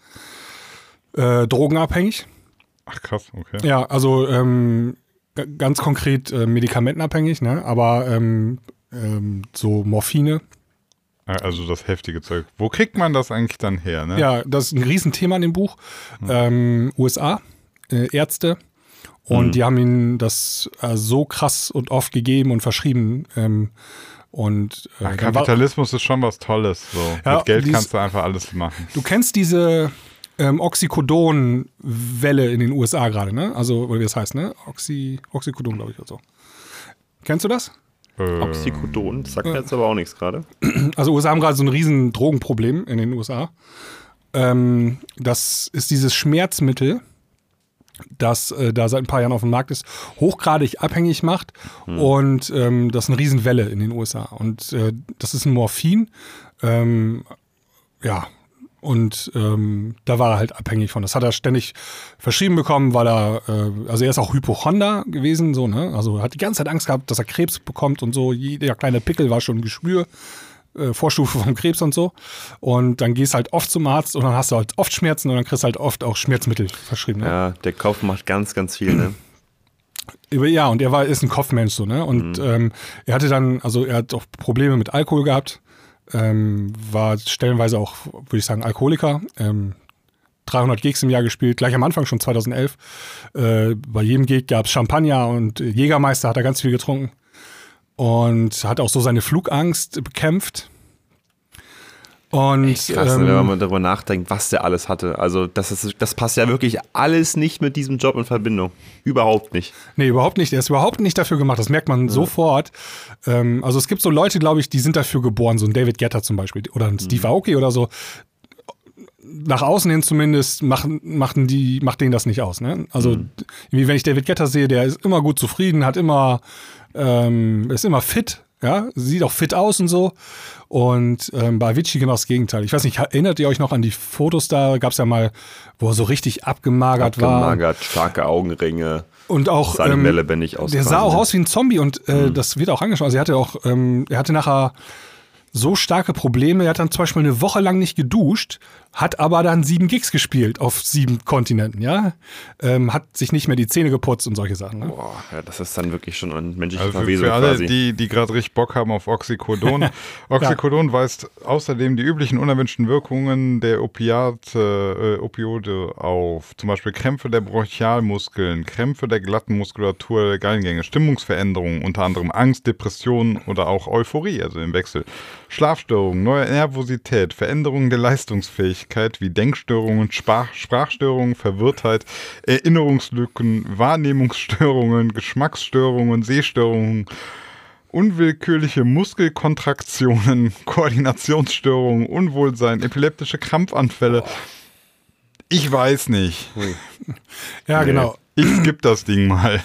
äh, drogenabhängig. Ach krass, okay. Ja, also ähm, g- ganz konkret äh, medikamentenabhängig, ne? Aber ähm, ähm, so Morphine Also das heftige Zeug. Wo kriegt man das eigentlich dann her? Ne? Ja, das ist ein Riesenthema in dem Buch. Hm. Ähm, U S A, äh, Ärzte. Und Hm. die haben ihnen das äh, so krass und oft gegeben und verschrieben. Ähm, und äh, Ach, dann war- Kapitalismus ist schon was Tolles. So. Ja, Mit Geld dies- kannst du einfach alles machen. Du kennst diese ähm, Oxycodon-Welle in den U S A gerade, ne? Also, oder wie das heißt, ne? Oxy, Oxycodon, glaube ich, oder so. Kennst du das? Äh, Oxycodon, das sagt mir jetzt aber auch nichts gerade. Also, U S A haben gerade so ein riesen Drogenproblem in den U S A. Ähm, das ist dieses Schmerzmittel, das äh, da seit ein paar Jahren auf dem Markt ist, hochgradig abhängig macht. Hm. Und ähm, das ist eine Riesenwelle in den U S A. Und äh, das ist ein Morphin. Ähm, ja, und ähm, da war er halt abhängig von. Das hat er ständig verschrieben bekommen, weil er, äh, also er ist auch Hypochonder gewesen, so, ne? Also hat die ganze Zeit Angst gehabt, dass er Krebs bekommt und so. Jeder kleine Pickel war schon ein Geschwür, äh, Vorstufe vom Krebs und so. Und dann gehst halt oft zum Arzt und dann hast du halt oft Schmerzen und dann kriegst du halt oft auch Schmerzmittel verschrieben. Ne? Ja, der Kopf macht ganz, ganz viel, ne? Ja, und er war, ist ein Kopfmensch so, ne? Und Mhm. ähm, er hatte dann, also er hat auch Probleme mit Alkohol gehabt, ähm, war stellenweise auch, würde ich sagen, Alkoholiker, ähm, dreihundert Gigs im Jahr gespielt, gleich am Anfang schon zweitausendelf. Äh, bei jedem Gig gab es Champagner und Jägermeister hat er ganz viel getrunken und hat auch so seine Flugangst bekämpft. Und Echt krass, ähm, wenn man mal darüber nachdenkt, was der alles hatte. Also das, ist, das passt ja wirklich alles nicht mit diesem Job in Verbindung. Überhaupt nicht. Nee, überhaupt nicht. Er ist überhaupt nicht dafür gemacht. Das merkt man ja. sofort. Ähm, also es gibt so Leute, glaube ich, die sind dafür geboren. So ein David Guetta zum Beispiel oder ein Steve Aoki oder so. Nach außen hin zumindest machen, machen die, macht denen das nicht aus. Ne? Also mhm. wie wenn ich David Guetta sehe, der ist immer gut zufrieden, hat immer, ähm, ist immer fit. Ja, sieht auch fit aus und so. Und ähm, bei Avicii genau das Gegenteil. Ich weiß nicht, erinnert ihr euch noch an die Fotos da? Gab es ja mal, wo er so richtig abgemagert, war. Abgemagert, starke Augenringe. Und auch sah ähm, mehr lebendig aus. Der sah auch aus wie ein Zombie und äh, Mhm. das wird auch angeschaut. Also er hatte auch, ähm, er hatte nachher so starke Probleme. Er hat dann zum Beispiel eine Woche lang nicht geduscht, hat aber dann sieben Gigs gespielt auf sieben Kontinenten, ja. Ähm, hat sich nicht mehr die Zähne geputzt und solche Sachen. Ne? Boah, ja, das ist dann wirklich schon ein menschliches Also für, Verwesung für alle, quasi. die, die gerade richtig Bock haben auf Oxycodon. Oxycodon ja. weist außerdem die üblichen unerwünschten Wirkungen der Opiate, äh, Opioide auf. Zum Beispiel Krämpfe der Bronchialmuskeln, Krämpfe der glatten Muskulatur der Gallengänge, Stimmungsveränderungen, unter anderem Angst, Depressionen oder auch Euphorie, also im Wechsel. Schlafstörungen, neue Nervosität, Veränderungen der Leistungsfähigkeit wie Denkstörungen, Sprach- Sprachstörungen, Verwirrtheit, Erinnerungslücken, Wahrnehmungsstörungen, Geschmacksstörungen, Sehstörungen, unwillkürliche Muskelkontraktionen, Koordinationsstörungen, Unwohlsein, epileptische Krampfanfälle. Ich weiß nicht. Ja, Nee. genau. Ich skipp das Ding mal.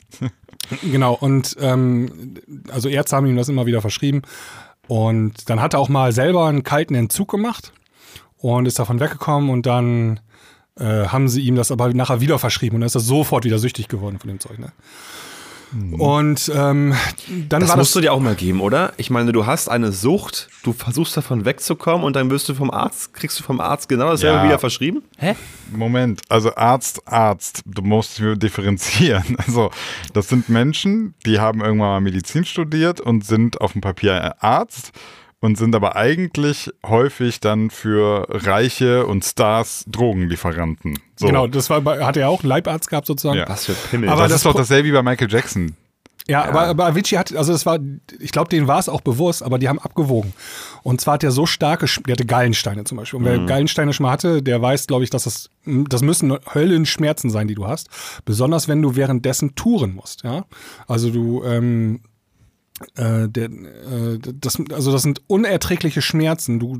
Genau. Und ähm, also Ärzte haben ihm das immer wieder verschrieben. Und dann hat er auch mal selber einen kalten Entzug gemacht und ist davon weggekommen und dann äh, haben sie ihm das aber nachher wieder verschrieben und dann ist er sofort wieder süchtig geworden von dem Zeug. Ne? Mhm. Und ähm, dann Das war musst das du dir auch mal geben, oder? Ich meine, du hast eine Sucht, du versuchst davon wegzukommen und dann wirst du vom Arzt, kriegst du vom Arzt genau dasselbe Ja. wieder verschrieben? Hä? Moment, also Arzt, Arzt, du musst differenzieren. Also das sind Menschen, die haben irgendwann mal Medizin studiert und sind auf dem Papier Arzt und sind aber eigentlich häufig dann für Reiche und Stars Drogenlieferanten. So. genau, das war bei, hat er auch einen Leibarzt gehabt sozusagen. Ja. Was für Pimmel. Aber das, das ist doch Pro- dasselbe wie bei Michael Jackson. Ja, Ja. aber, aber Avicii hat, also das war, ich glaube, denen war es auch bewusst, aber die haben abgewogen. Und zwar hat er so starke, Sch- der hatte Gallensteine zum Beispiel. Und wer Gallensteine schon mal hatte, der weiß, glaube ich, dass das, das müssen Höllenschmerzen sein, die du hast. Besonders wenn du währenddessen touren musst, ja. Also du, ähm, äh, der, äh, das, also das sind unerträgliche Schmerzen. Du,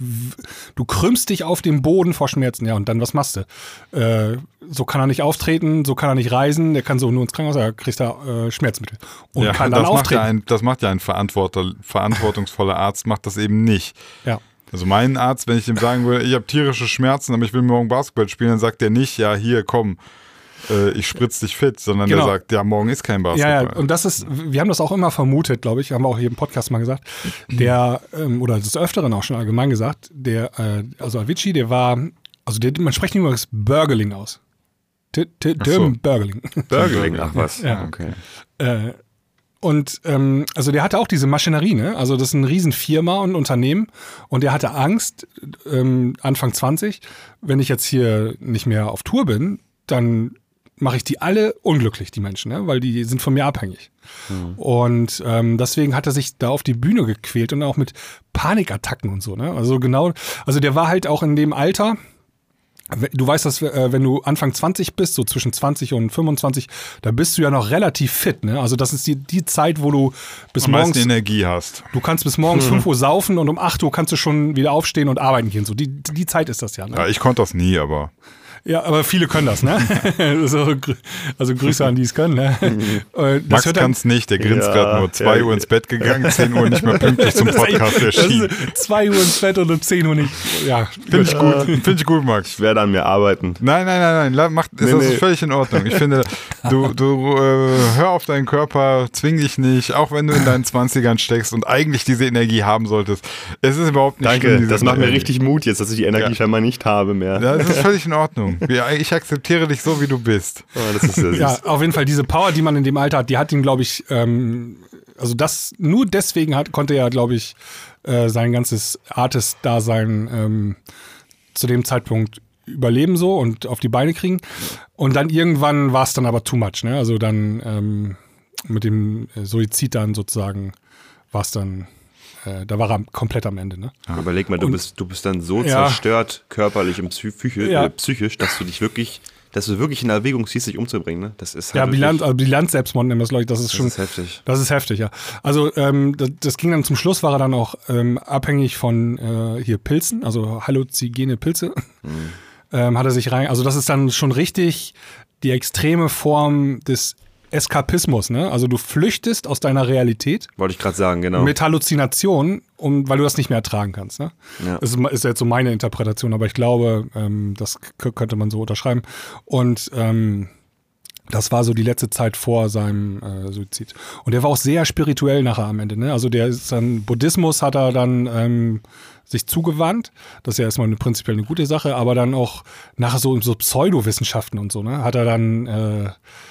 du krümmst dich auf dem Boden vor Schmerzen, ja, und dann was machst du? Äh, so kann er nicht auftreten, so kann er nicht reisen, der kann so nur ins Krankenhaus, er kriegt da äh, Schmerzmittel und Ja, kann dann das, macht auftreten. ja ein, das macht ja ein verantworter, verantwortungsvoller Arzt, macht das eben nicht. Ja. Also mein Arzt, wenn ich ihm sagen würde, ich habe tierische Schmerzen, aber ich will morgen Basketball spielen, dann sagt der nicht, ja hier, komm, äh, ich spritz dich fit, sondern Genau. der sagt, ja, morgen ist kein Ja, Basketball. ja, und das ist, wir haben das auch immer vermutet, glaube ich, haben wir auch hier im Podcast mal gesagt, der, ähm, oder des Öfteren auch schon allgemein gesagt, der, äh, also Avicii, der war, also der, man spricht immer das Burgerling aus. T- T- Ach so. Tim Burgerling. Burgerling, ach was. Ja. Okay. äh, Und ähm, also der hatte auch diese Maschinerie, ne? Also das ist eine Riesenfirma und ein Unternehmen und der hatte Angst, ähm, Anfang zwanzig, wenn ich jetzt hier nicht mehr auf Tour bin, dann mache ich die alle unglücklich, die Menschen, ne? Weil die sind von mir abhängig. Mhm. Und ähm, deswegen hat er sich da auf die Bühne gequält und auch mit Panikattacken und so, ne? Also genau, also der war halt auch in dem Alter. Du weißt, dass wenn du Anfang zwanzig bist, so zwischen zwanzig und fünfundzwanzig, da bist du ja noch relativ fit, ne? Also das ist die, die Zeit, wo du bis Am morgens meisten Energie hast. Du kannst bis morgens fünf Uhr saufen und um acht Uhr kannst du schon wieder aufstehen und arbeiten gehen. So die, die Zeit ist das ja, ne? Ja, ich konnte das nie, aber Ja, aber viele können das, ne? so, also Grüße an die es können, ne? Das Max kann es nicht, der grinst Ja, gerade nur. zwei ja, Uhr ins Bett gegangen, zehn Uhr nicht mehr pünktlich zum Podcast erschienen. zwei Uhr ins Bett und um zehn Uhr nicht. Ja, Finde ich gut, finde ich gut, Max. Ich werde an mir arbeiten. Nein, nein, nein, nein, mach, Nee, das nee. ist völlig in Ordnung. Ich finde, du, du äh, hör auf deinen Körper, zwing dich nicht, auch wenn du in deinen zwanzigern steckst und eigentlich diese Energie haben solltest. Es ist überhaupt nicht Danke, schlimm, diese das macht mir Energie. richtig Mut jetzt, dass ich die Energie Ja. scheinbar nicht habe mehr. Das ist völlig in Ordnung. Ja, ich akzeptiere dich so, wie du bist. Oh, das ist ja süß. Ja, auf jeden Fall diese Power, die man in dem Alter hat, die hat ihn, glaube ich, ähm, also das nur deswegen hat, konnte er, glaube ich, äh, sein ganzes Artist-Dasein ähm, zu dem Zeitpunkt überleben so und auf die Beine kriegen. Und dann irgendwann war es dann aber too much, ne? Also dann ähm, mit dem Suizid dann sozusagen war es dann, äh, da war er komplett am Ende, ne? Überleg mal, du Und- bist, du bist dann so Ja. zerstört, körperlich und psy psychisch, Ja. äh, psychisch, dass du dich wirklich, dass du wirklich in Erwägung ziehst, dich umzubringen, ne? Das ist halt Ja, wirklich- Bilanz, also Bilanz-Selbstmord nennen wir es, Leute, das ist das schon, ist heftig. das ist heftig, ja. Also ähm, das, das ging dann zum Schluss, war er dann auch ähm, abhängig von äh, hier Pilzen, also halluzigene Pilze. Mhm. Ähm, hat er sich rein, also das ist dann schon richtig die extreme Form des Eskapismus, ne? Also du flüchtest aus deiner Realität Wollte ich gerade sagen, genau. mit Halluzinationen, um, weil du das nicht mehr ertragen kannst, ne? Ja. Das ist, ist jetzt so meine Interpretation, aber ich glaube, ähm, das k- könnte man so unterschreiben. Und ähm, das war so die letzte Zeit vor seinem äh, Suizid. Und der war auch sehr spirituell nachher am Ende, ne? Also der ist dann, Buddhismus hat er dann ähm, sich zugewandt. Das ist ja erstmal eine, prinzipiell eine gute Sache, aber dann auch nachher so, so Pseudowissenschaften und so, ne? Hat er dann äh,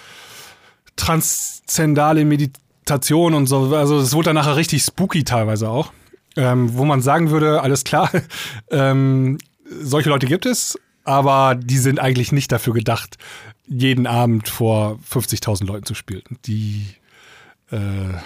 transzendale Meditation und so, also es wurde dann nachher richtig spooky teilweise auch, ähm, wo man sagen würde, alles klar, ähm, solche Leute gibt es, aber die sind eigentlich nicht dafür gedacht, jeden Abend vor fünfzigtausend Leuten zu spielen. Die, äh,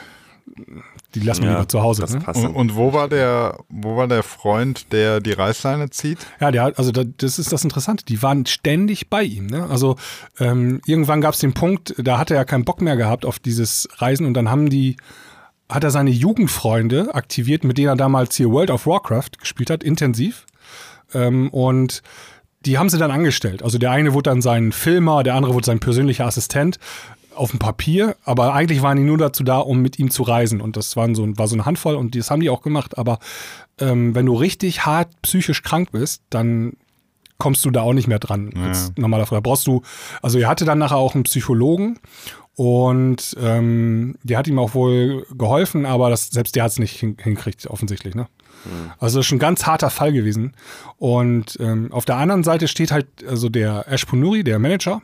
die lassen wir Ja, lieber zu Hause. das Ne? passt Und, dann. und wo war der, wo war der Freund, der die Reißleine zieht? Ja, der hat, also da, das ist das Interessante. Die waren ständig bei ihm. Ne? Also ähm, irgendwann gab es den Punkt, da hat er ja keinen Bock mehr gehabt auf dieses Reisen und dann haben die, hat er seine Jugendfreunde aktiviert, mit denen er damals hier World of Warcraft gespielt hat, intensiv. Ähm, und die haben sie dann angestellt. Also der eine wurde dann sein Filmer, der andere wurde sein persönlicher Assistent auf dem Papier, aber eigentlich waren die nur dazu da, um mit ihm zu reisen und das waren so, war so eine Handvoll und das haben die auch gemacht, aber ähm, wenn du richtig hart psychisch krank bist, dann kommst du da auch nicht mehr dran. Ja. Als normaler Fall. Da brauchst du, also er hatte dann nachher auch einen Psychologen und ähm, der hat ihm auch wohl geholfen, aber das, selbst der hat es nicht hin, hinkriegt, offensichtlich, ne? Also das ist schon ein ganz harter Fall gewesen. Und ähm, auf der anderen Seite steht halt also der Ashpunuri, der Manager,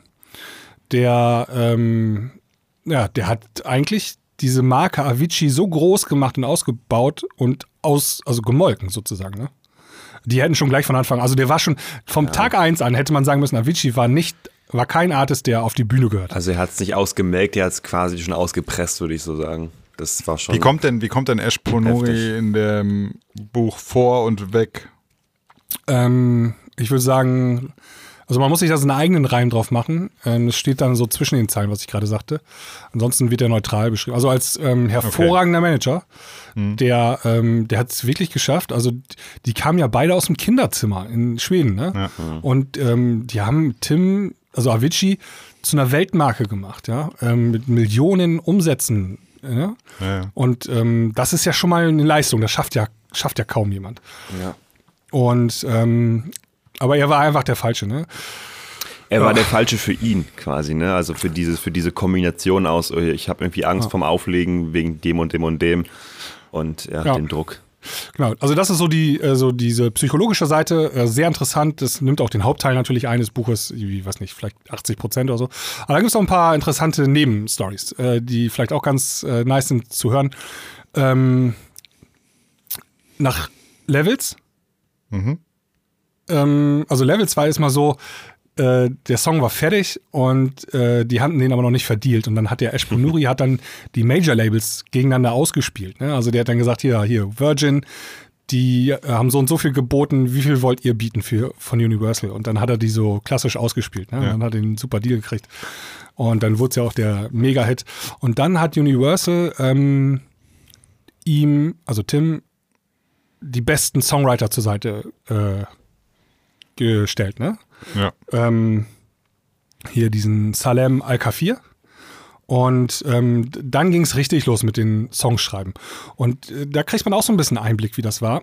der, ähm, ja, der hat eigentlich diese Marke Avicii so groß gemacht und ausgebaut und aus, also gemolken sozusagen, ne? Die hätten schon gleich von Anfang, also der war schon vom Tag eins an, hätte man sagen müssen, Avicii war nicht, war kein Artist, der auf die Bühne gehört. Also er hat es nicht ausgemelkt, er hat es quasi schon ausgepresst, würde ich so sagen. Das war schon. Wie kommt denn, wie kommt denn Ashpunuri Heftig. in dem Buch vor und weg? Ähm, ich würde sagen, also man muss sich da so einen eigenen Reim drauf machen. Ähm, es steht dann so zwischen den Zeilen, was ich gerade sagte. Ansonsten wird er neutral beschrieben. Also als ähm, hervorragender Manager, der, ähm, der hat es wirklich geschafft. Also die kamen ja beide aus dem Kinderzimmer in Schweden, ne? Ja. Und ähm, die haben Tim, also Avicii, zu einer Weltmarke gemacht, ja, ähm, mit Millionen Umsätzen. Ja? Ja, ja. Und ähm, das ist ja schon mal eine Leistung. Das schafft ja, schafft ja kaum jemand. Ja. Und ähm, aber er war einfach der Falsche, ne? Er war Ja. der Falsche für ihn quasi, ne? Also für dieses, für diese Kombination aus, oh, ich habe irgendwie Angst Ja. vom Auflegen wegen dem und dem und dem und ja, Ja. dem Druck. Genau, also das ist so die äh, so diese psychologische Seite, äh, sehr interessant. Das nimmt auch den Hauptteil natürlich eines Buches, ich weiß nicht, vielleicht achtzig Prozent oder so. Aber da gibt es auch ein paar interessante Nebenstories, äh, die vielleicht auch ganz äh, nice sind zu hören. Ähm, nach Levels. Mhm. Ähm, also Level zwei ist mal so, äh, der Song war fertig und äh, die hatten den aber noch nicht verdealt. Und dann hat der Ashpur Nuri hat dann die Major-Labels gegeneinander ausgespielt. Ne? Also der hat dann gesagt, hier, hier, Virgin, die äh, haben so und so viel geboten, wie viel wollt ihr bieten für, von Universal? Und dann hat er die so klassisch ausgespielt. Ne? Ja. Dann hat er einen super Deal gekriegt. Und dann wurde es ja auch der Mega-Hit. Und dann hat Universal ähm, ihm, also Tim, die besten Songwriter zur Seite äh, gestellt, ne? Ja. Ähm, hier diesen Salem Al-Kafir. Und ähm, dann ging es richtig los mit den Songschreiben. Und äh, da kriegt man auch so ein bisschen Einblick, wie das war.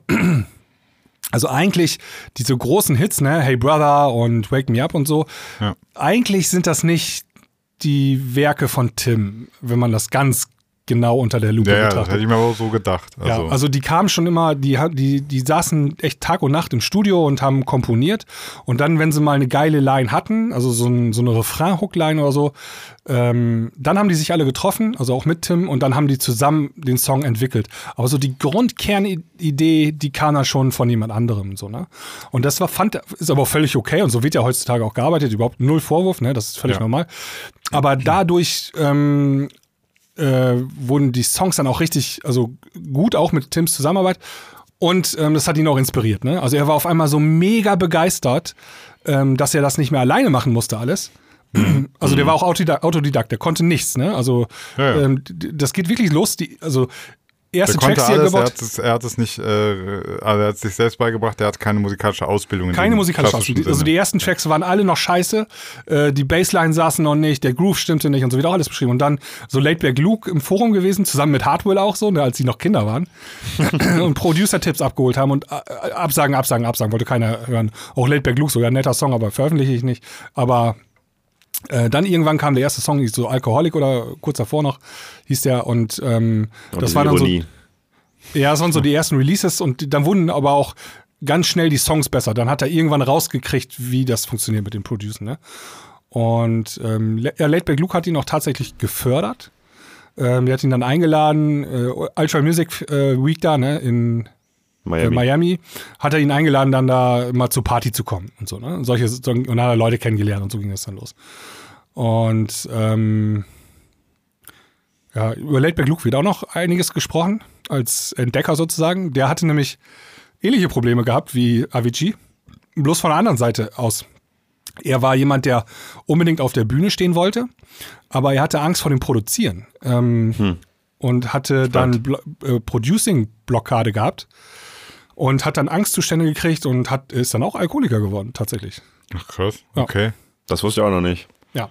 Also eigentlich diese großen Hits, ne, Hey Brother und Wake Me Up und so, Ja. eigentlich sind das nicht die Werke von Tim, wenn man das ganz genau unter der Lupe Ja, ja, das betrachtet. hätte ich mir aber auch so gedacht. Also, Ja, also die kamen schon immer, die, die, die saßen echt Tag und Nacht im Studio und haben komponiert. Und dann, wenn sie mal eine geile Line hatten, also so, ein, so eine Refrain-Hook-Line oder so, ähm, dann haben die sich alle getroffen, also auch mit Tim, und dann haben die zusammen den Song entwickelt. Aber so die Grundkernidee, die kam dann schon von jemand anderem. So, ne? Und das war, fand, ist aber auch völlig okay. Und so wird ja heutzutage auch gearbeitet. Überhaupt null Vorwurf, ne? Das ist völlig Ja. normal. Aber dadurch ähm, Äh, wurden die Songs dann auch richtig, also gut, auch mit Tims Zusammenarbeit. Und ähm, das hat ihn auch inspiriert. Ne? Also er war auf einmal so mega begeistert, ähm, dass er das nicht mehr alleine machen musste alles. Also der war auch Autodidakt, Autodidakt, der konnte nichts. Ne? Also Ja, ja. ähm, d- das geht wirklich los. Die, also erste der konnte Tracks, die er alles, er gebaut hat, es, er hat es nicht, äh, also er hat es sich selbst beigebracht, er hat keine musikalische Ausbildung. in Keine dem musikalische klassischen Ausbildung. Also Sinne. die ersten Tracks waren alle noch scheiße, äh, die Bassline saßen noch nicht, der Groove stimmte nicht und so wird auch alles beschrieben. Und dann so Laidback Luke im Forum gewesen, zusammen mit Hardwell auch so, ne, als sie noch Kinder waren. Und Producer-Tipps abgeholt haben und äh, Absagen, Absagen, Absagen, wollte keiner hören. Auch Laidback Luke, sogar ein netter Song, aber veröffentliche ich nicht. Aber äh, dann irgendwann kam der erste Song, hieß so Alcoholic oder kurz davor noch, hieß der. Und ähm, Und das diese war dann so. Ironie. Ja, das waren so die ersten Releases und dann wurden aber auch ganz schnell die Songs besser. Dann hat er irgendwann rausgekriegt, wie das funktioniert mit den Producern. Ne? Und ähm, ja, Laidback Luke hat ihn auch tatsächlich gefördert. Ähm, der hat ihn dann eingeladen, äh, Ultra Music äh, Week da, ne, in Miami. äh, Miami, hat er ihn eingeladen, dann da mal zur Party zu kommen und so. Ne? Und solche, und dann hat er Leute kennengelernt und so ging das dann los. Und ähm, ja, über Laidback Luke wird auch noch einiges gesprochen, als Entdecker sozusagen. Der hatte nämlich ähnliche Probleme gehabt wie Avicii, bloß von der anderen Seite aus. Er war jemand, der unbedingt auf der Bühne stehen wollte, aber er hatte Angst vor dem Produzieren ähm, Hm. und hatte dann Blo- äh, Producing-Blockade gehabt und hat dann Angstzustände gekriegt und hat, ist dann auch Alkoholiker geworden, tatsächlich. Ach krass, Ja. okay. Das wusste ich auch noch nicht. Ja.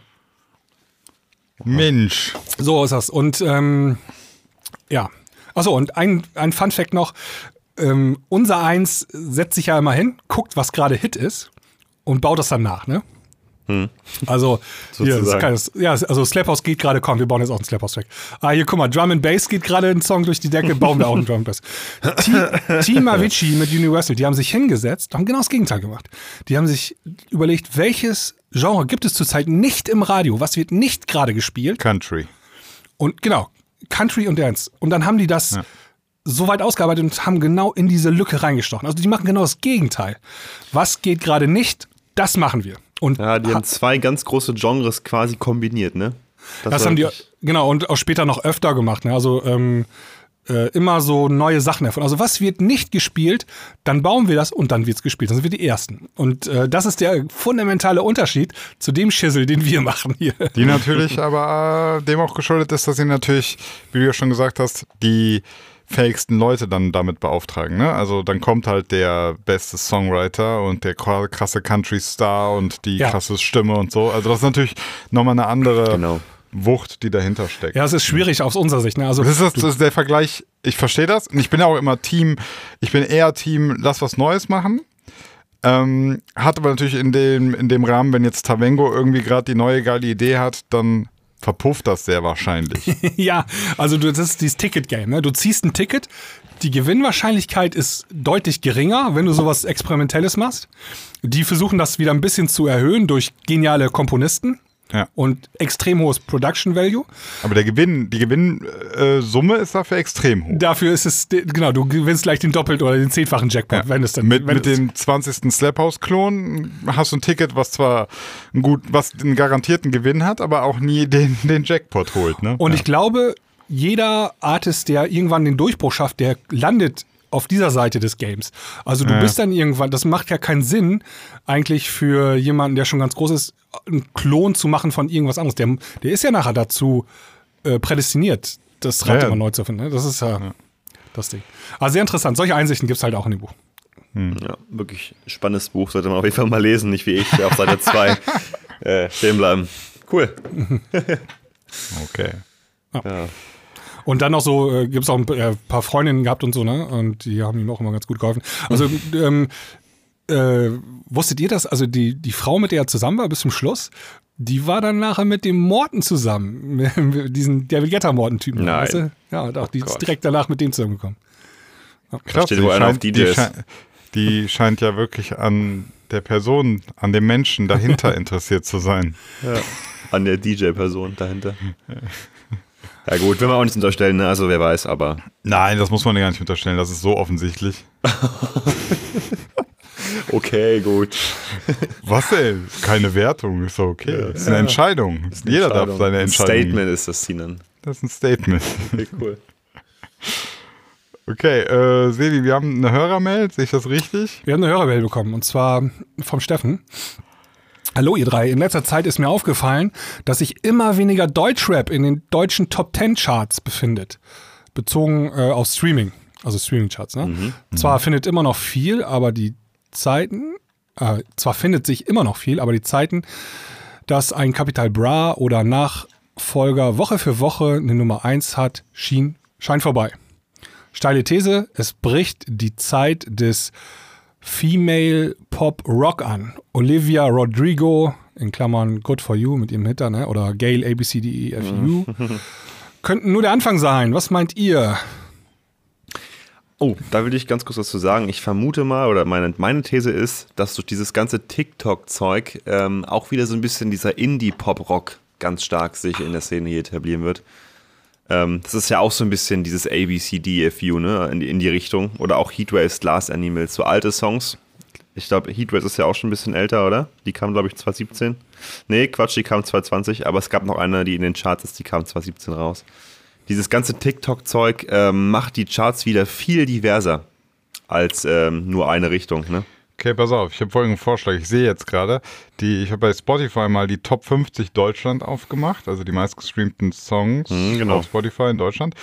Mensch. So ist das. Und ähm, ja. Achso, und ein, ein Fun-Fact noch. Ähm, unser Eins setzt sich ja immer hin, guckt, was gerade Hit ist und baut das dann nach, ne? Hm. Also, hier, das ist Sozusagen. keines, ja, also Slap House geht gerade, komm, wir bauen jetzt auch einen Slap House Track. Ah, hier, guck mal, Drum and Bass geht gerade ein Song durch die Decke, bauen wir auch einen Drum and Bass. Te- Team Avicii mit Universal, die haben sich hingesetzt, haben genau das Gegenteil gemacht. Die haben sich überlegt, welches Genre gibt es zurzeit nicht im Radio, was wird nicht gerade gespielt? Country. Und genau, Country und Dance. Und dann haben die das Ja. so weit ausgearbeitet und haben genau in diese Lücke reingestochen. Also die machen genau das Gegenteil. Was geht gerade nicht, das machen wir. Und Ja, die ha- haben zwei ganz große Genres quasi kombiniert, ne? das war haben die, wirklich- genau, und auch später noch öfter gemacht. Ne? Also ähm, äh, immer so neue Sachen erfunden. Also was wird nicht gespielt, dann bauen wir das und dann wird es gespielt. Dann sind wir die Ersten. Und äh, das ist der fundamentale Unterschied zu dem Schissel, den wir machen hier. Die natürlich aber äh, dem auch geschuldet ist, dass sie natürlich, wie du ja schon gesagt hast, die fähigsten Leute dann damit beauftragen. Ne? Also dann kommt halt der beste Songwriter und der krasse Country-Star und die Ja. krasse Stimme und so. Also das ist natürlich nochmal eine andere Genau. Wucht, die dahinter steckt. Ja, es ist schwierig aus unserer Sicht. Ne? Also Das ist, das, das ist der Vergleich, ich verstehe das. Und ich bin auch immer Team, ich bin eher Team, lass was Neues machen. Ähm, hat aber natürlich in dem, in dem Rahmen, wenn jetzt Tavengo irgendwie gerade die neue geile Idee hat, dann verpufft das sehr wahrscheinlich. Ja, also du, das ist dieses Ticket-Game. Ne? Du ziehst ein Ticket, die Gewinnwahrscheinlichkeit ist deutlich geringer, wenn du sowas Experimentelles machst. Die versuchen das wieder ein bisschen zu erhöhen durch geniale Komponisten. Ja. Und extrem hohes Production Value. Aber der Gewinn, die Gewinnsumme ist dafür extrem hoch. Dafür ist es, genau, du gewinnst gleich den doppelt oder den zehnfachen Jackpot, Ja. wenn es dann Mit, wenn mit es, dem zwanzigsten Slaphouse-Klon hast du ein Ticket, was zwar ein gut, was einen garantierten Gewinn hat, aber auch nie den, den Jackpot holt. Ne? Und ja. ich glaube, jeder Artist, der irgendwann den Durchbruch schafft, der landet auf dieser Seite des Games. Also du Ja. bist dann irgendwann, das macht ja keinen Sinn, eigentlich für jemanden, der schon ganz groß ist, einen Klon zu machen von irgendwas anderes. Der, der ist ja nachher dazu äh, prädestiniert, das Rad Ja, ja. immer neu zu finden. Ne? Das ist ja, ja das Ding. Also sehr interessant. Solche Einsichten gibt es halt auch in dem Buch. Ja, wirklich spannendes Buch. Sollte man auf jeden Fall mal lesen, nicht wie ich auf Seite zwei äh, stehen bleiben. Cool. Okay. Ja. Und dann noch so, äh, gibt es auch ein äh, paar Freundinnen gehabt und so, ne? Und die haben ihm auch immer ganz gut geholfen. Also, ähm, äh, wusstet ihr das? Also die, die Frau, mit der er zusammen war bis zum Schluss, die war dann nachher mit dem Morten zusammen. Mit diesen David Guetta-Morten-Typen. Nein. Weißt du? Ja, und auch die ist Gott. direkt danach mit dem zusammengekommen. Krass, steht die, wohl einer auf scheint, D die, Js. scheint, die scheint ja wirklich an der Person, an dem Menschen dahinter interessiert zu sein. Ja. An der D J-Person dahinter. Ja gut, will man auch nicht unterstellen, ne? Also wer weiß, aber Nein, das muss man gar nicht unterstellen, das ist so offensichtlich. okay, gut. Was denn? Keine Wertung, ist doch okay. Ja. Das ist eine Entscheidung. Ist eine Jeder Entscheidung. darf seine Ein Entscheidung. Statement ist das, Sinan. Das ist ein Statement. Okay, cool. Okay, äh, Sevi, wir haben eine Hörermail, sehe ich das richtig? Wir haben eine Hörermail bekommen und zwar vom Steffen. Hallo ihr drei, in letzter Zeit ist mir aufgefallen, dass sich immer weniger Deutschrap in den deutschen Top Ten Charts befindet. Bezogen äh, auf Streaming, also Streaming-Charts. Ne? Mhm. Zwar findet immer noch viel, aber die Zeiten, äh, zwar findet sich immer noch viel, aber die Zeiten, dass ein Capital Bra oder Nachfolger Woche für Woche eine Nummer eins hat, schien, scheint vorbei. Steile These, es bricht die Zeit des Female Pop Rock an. Olivia Rodrigo, in Klammern Good For You mit ihrem Hitter, ne? Oder Gail A B C D E F U, könnten nur der Anfang sein. Was meint ihr? Oh, da will ich ganz kurz was zu sagen. Ich vermute mal, oder meine, meine These ist, dass durch dieses ganze TikTok-Zeug ähm, auch wieder so ein bisschen dieser Indie-Pop-Rock ganz stark sich in der Szene hier etablieren wird. Ähm, das ist ja auch so ein bisschen dieses A B C D F U, ne, in die, in die Richtung. Oder auch Heatwaves, Glass Animals, so alte Songs. Ich glaube, Heatwaves ist ja auch schon ein bisschen älter, oder? Die kam, glaube ich, zwanzig siebzehn. Nee, Quatsch, die kam zwanzig zwanzig, aber es gab noch eine, die in den Charts ist, die kam zwanzig siebzehn raus. Dieses ganze TikTok-Zeug ähm, macht die Charts wieder viel diverser als ähm, nur eine Richtung, ne? Okay, pass auf, ich habe folgenden Vorschlag. Ich sehe jetzt gerade, die, ich habe bei Spotify mal die Top fünfzig Deutschland aufgemacht, also die meistgestreamten Songs Mhm, genau. auf Spotify in Deutschland.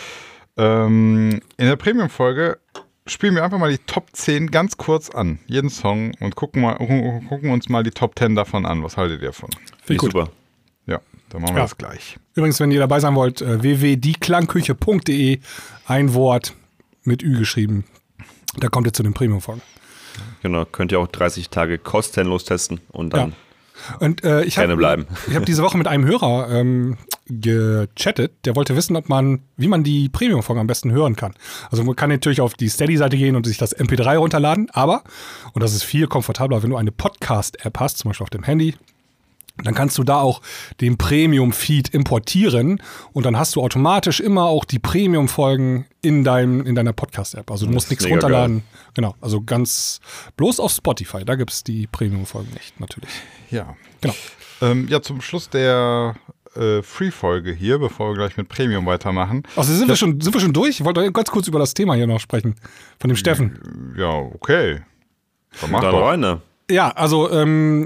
Ähm, in der Premium-Folge spielen wir einfach mal die Top zehn ganz kurz an, jeden Song, und gucken, mal, gucken uns mal die Top zehn davon an. Was haltet ihr davon? Finde ich gut. super. Ja, dann machen wir Ja. das gleich. Übrigens, wenn ihr dabei sein wollt, äh, w w w punkt die klangküche punkt d e, ein Wort mit Ü geschrieben. Da kommt ihr zu den Premium-Folgen. Genau, könnt ihr auch dreißig Tage kostenlos testen und dann Und äh, ich gerne habe bleiben. ich hab diese Woche mit einem Hörer ähm, gechattet, der wollte wissen, ob man, wie man die Premium-Folgen am besten hören kann. Also man kann natürlich auf die Steady-Seite gehen und sich das M P drei runterladen, aber, und das ist viel komfortabler, wenn du eine Podcast-App hast, zum Beispiel auf dem Handy, dann kannst du da auch den Premium-Feed importieren und dann hast du automatisch immer auch die Premium-Folgen in, deinem, in deiner Podcast-App. Also du Das musst ist nichts mega runterladen. Genau, also ganz bloß auf Spotify, da gibt es die Premium-Folgen nicht, natürlich. Ja. Genau. Ähm, ja, zum Schluss der äh, Free-Folge hier, bevor wir gleich mit Premium weitermachen. Also sind wir, schon, sind wir schon durch? Ich wollte ganz kurz über das Thema hier noch sprechen, von dem Steffen. Ja, okay. Dann mach Dann doch. rein, ne? Ja, also ähm,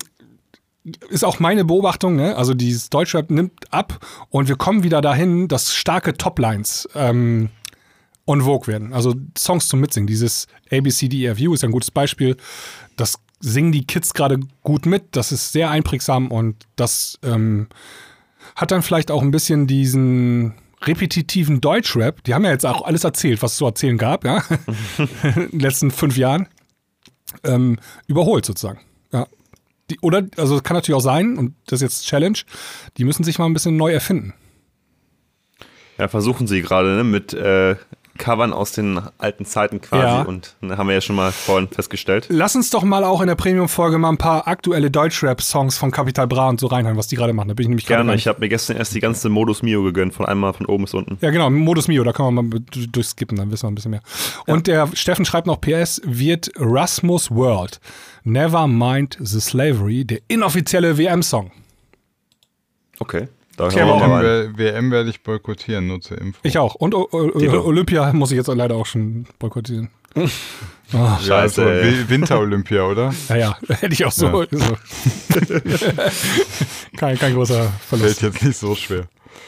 ist auch meine Beobachtung, ne? Also dieses Deutschrap nimmt ab und wir kommen wieder dahin, dass starke Toplines ähm, on vogue werden. Also Songs zum Mitsingen. Dieses A B C D E F U ist ein gutes Beispiel. Das singen die Kids gerade gut mit. Das ist sehr einprägsam und das ähm, hat dann vielleicht auch ein bisschen diesen repetitiven Deutschrap. Die haben ja jetzt auch alles erzählt, was es zu erzählen gab, ja, in den letzten fünf Jahren, ähm, überholt sozusagen. Ja. Die, oder, also kann natürlich auch sein, und das ist jetzt Challenge, die müssen sich mal ein bisschen neu erfinden. Ja, versuchen sie gerade, ne, mit äh, Covern aus den alten Zeiten quasi. Ja. Und ne, haben wir ja schon mal vorhin festgestellt. Lass uns doch mal auch in der Premium-Folge mal ein paar aktuelle Deutschrap-Songs von Capital Bra und so reinhören, was die gerade machen. Da bin ich nämlich Gerne, gerade ich habe mir gestern erst die ganze Modus Mio gegönnt, von einmal von oben bis unten. Ja, genau, Modus Mio, da kann man mal d- durchskippen, dann wissen wir ein bisschen mehr. Und der Steffen schreibt noch P S, wird Rasmus World, Never Mind the Slavery, der inoffizielle W M-Song. Okay, da Okay, hören wir aber mal rein. W M werde ich boykottieren, nur zur Info. Ich auch. Und o- o- Tito. Olympia muss ich jetzt leider auch schon boykottieren. Oh, Ja, Scheiße, also ey. Wi- Winter-Olympia, oder? ja, ja, hätte ich auch so. so. kein, kein großer Fällt Verlust. jetzt nicht so schwer.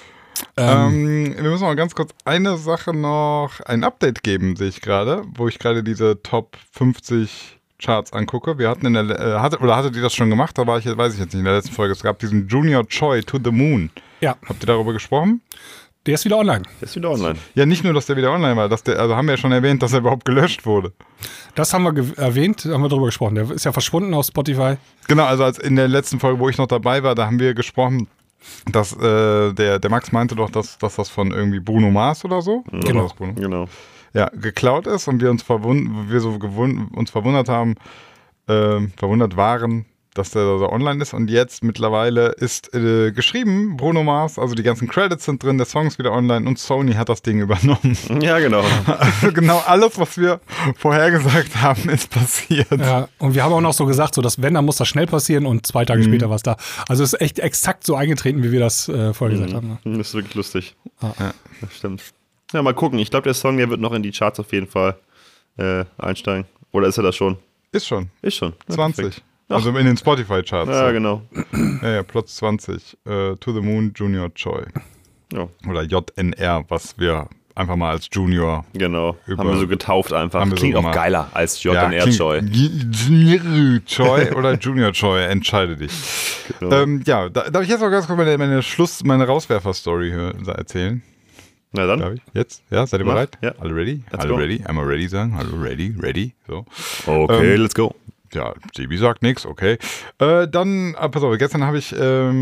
Ähm, Ähm, wir müssen mal ganz kurz eine Sache noch, ein Update geben, sehe ich gerade, wo ich gerade diese Top fünfzig Charts angucke. Wir hatten in der, äh, hatte, oder hattet ihr das schon gemacht? Da war ich, weiß ich jetzt nicht, in der letzten Folge. Es gab diesen Junior Choi to the Moon. ja, Habt ihr darüber gesprochen? der ist wieder online. Der ist wieder online. Ja, nicht nur, dass der wieder online war, dass der, also haben wir ja schon erwähnt, dass er überhaupt gelöscht wurde. Das haben wir ge- erwähnt, haben wir drüber gesprochen. Der ist ja verschwunden auf Spotify. Genau, also als in der letzten Folge, wo ich noch dabei war, da haben wir gesprochen, dass äh, der, der Max meinte doch, dass, dass das von irgendwie Bruno Mars oder so, oder Genau. war das Bruno? Genau. Ja, geklaut ist und wir uns, verwund wir so gewund uns verwundert haben, äh, verwundert waren, dass der so online ist. Und jetzt mittlerweile ist äh, geschrieben, Bruno Mars, also die ganzen Credits sind drin, der Song ist wieder online und Sony hat das Ding übernommen. Ja, genau. Also genau alles, was wir vorhergesagt haben, ist passiert. Ja, und wir haben auch noch so gesagt, so dass wenn, dann muss das schnell passieren und zwei Tage später war es da. Also es ist echt exakt so eingetreten, wie wir das äh, vorher gesagt haben. Ne? Das ist wirklich lustig. Ah. Ja. Das stimmt. Ja, mal gucken. Ich glaube, der Song, der wird noch in die Charts auf jeden Fall äh, einsteigen. Oder ist er das schon? Ist schon. Ist schon. Ja, zwanzig. perfekt. Also in den Spotify-Charts. Ja, so. genau. Ja, ja, Platz zwanzig. Äh, To the Moon, Junior Choi. Ja, Oder J N R, was wir einfach mal als Junior. genau. Über- haben wir so getauft einfach. Haben wir so Klingt auch gemacht. geiler als J N R klingt- Choi. Junior Choi oder Junior Choi, entscheide dich. Genau. Ähm, ja, da, darf ich jetzt noch ganz kurz meine, meine Schluss, meine Rauswerfer-Story hö- erzählen? Na dann. Darf ich? Jetzt? Ja, seid ihr Mach. bereit? Ja. Alle ready? Let's Alle go. ready? Einmal ready sagen. Hallo, ready, ready. So. Okay, Ähm, let's go. Ja, J B sagt nichts, okay. Äh, dann, ah, pass auf, gestern habe ich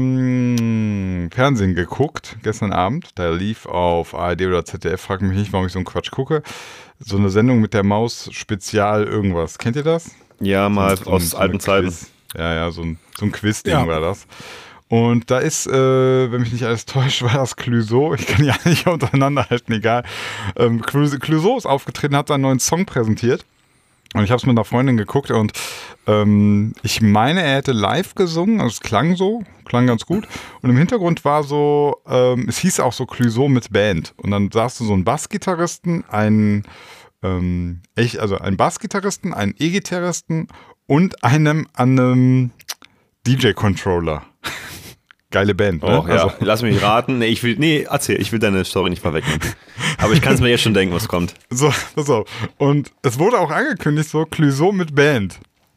ähm, Fernsehen geguckt, gestern Abend. Da lief auf A R D oder Z D F, frag mich nicht, warum ich so einen Quatsch gucke. So eine Sendung mit der Maus Spezial irgendwas. Kennt ihr das? Ja, mal So ein- aus so eine alten Zeiten. Quiz. Ja, ja, so ein, so ein Quiz-Ding Ja. war das. Und da ist, äh, wenn mich nicht alles täuscht, war das Clouseau. Ich kann die alle nicht untereinander halten, egal. Ähm, Clous- Clouseau ist aufgetreten, hat seinen neuen Song präsentiert. Und ich habe es mit einer Freundin geguckt und ähm, ich meine, er hätte live gesungen, also es klang so, klang ganz gut. Und im Hintergrund war so, ähm, es hieß auch so Clouseau mit Band. Und dann sahst du so einen Bassgitarristen, einen, ähm, echt, also einen Bassgitarristen, einen E-Gitarristen und einem an einem D J-Controller. Geile Band, ne? Oh, ja. Also, Lass mich raten. Nee, ich will, nee, erzähl, ich will deine Story nicht vorwegnehmen. Aber ich kann es mir jetzt schon denken, was kommt. so, pass auf. Und es wurde auch angekündigt, so Clouseau mit Band.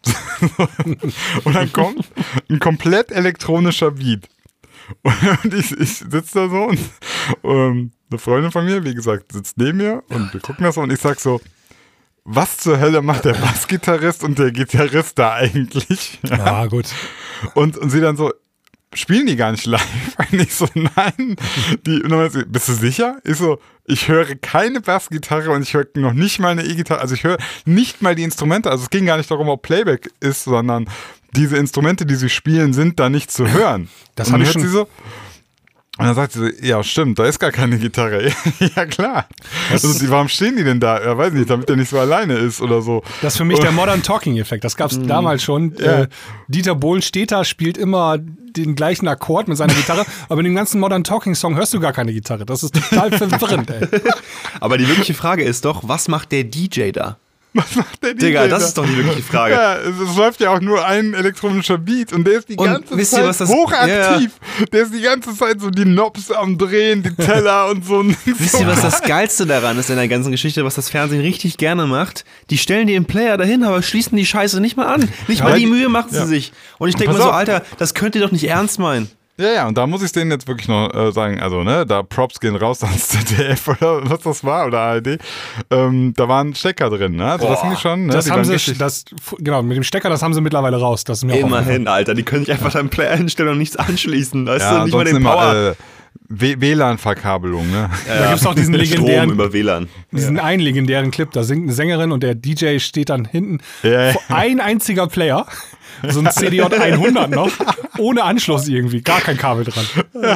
Und dann kommt ein komplett elektronischer Beat. Und ich, ich sitze da so und ähm, eine Freundin von mir, wie gesagt, sitzt neben mir und wir gucken das so und ich sag so, was zur Hölle macht der Bassgitarrist und der Gitarrist da eigentlich? Ah, gut. Und, und sie dann so, spielen die gar nicht live? Und ich so, nein. Die, und dann meinte sie, bist du sicher? Ich so, ich höre keine Bassgitarre und ich höre noch nicht mal eine E-Gitarre. Also ich höre nicht mal die Instrumente. Also es ging gar nicht darum, ob Playback ist, sondern diese Instrumente, die sie spielen, sind da nicht zu hören. Das und hab dann ich hört schon- sie so. Und dann sagt sie so, ja stimmt, da ist gar keine Gitarre. Ja klar. Also die, warum stehen die denn da? Ja, weiß nicht, damit der nicht so alleine ist oder so. Das ist für mich der Modern Talking-Effekt. Das gab es damals schon. Ja. Äh, Dieter Bohlen steht da, spielt immer den gleichen Akkord mit seiner Gitarre, aber in dem ganzen Modern Talking-Song hörst du gar keine Gitarre. Das ist total verwirrend, ey. Aber die wirkliche Frage ist doch, was macht der D J da? Was macht der D J Digga, das da? ist doch die wirkliche Frage. Ja, es, es läuft ja auch nur ein elektronischer Beat und der ist die Und ganze wisst ihr, Zeit was das- hochaktiv. Der ist die ganze Zeit so die Knobs am Drehen, die Teller und so. Wisst ihr, was das Geilste daran ist in der ganzen Geschichte, was das Fernsehen richtig gerne macht? Die stellen den Player dahin, aber schließen die Scheiße nicht mal an. Nicht mal Ja, die die- Mühe machen sie ja. sich. Und ich denke Pass mir so, auf. Alter, das könnt ihr doch nicht ernst meinen. Ja, ja, und da muss ich denen jetzt wirklich noch äh, sagen, also ne, da Props gehen raus ans Z D F oder was das war oder A R D. Ähm, da war ein Stecker drin, ne? Also das sind die schon, ne? Das die haben waren sie, richtig- das, genau, mit dem Stecker, das haben sie mittlerweile raus. Das ist mir auch aufgefallen. Immerhin, Alter, die können nicht einfach deinen Player hinstellen und nichts anschließen. Weißt ja, du, nicht mal ansonsten den immer, Power. äh, W W L A N-Verkabelung, ne? Ja, da gibt es auch diesen legendären, Strom über W L A N. diesen ja. einen legendären Clip, da singt eine Sängerin und der D J steht dann hinten, Ja, ja. ein einziger Player, so ein C D J hundert noch, ohne Anschluss irgendwie, gar kein Kabel dran.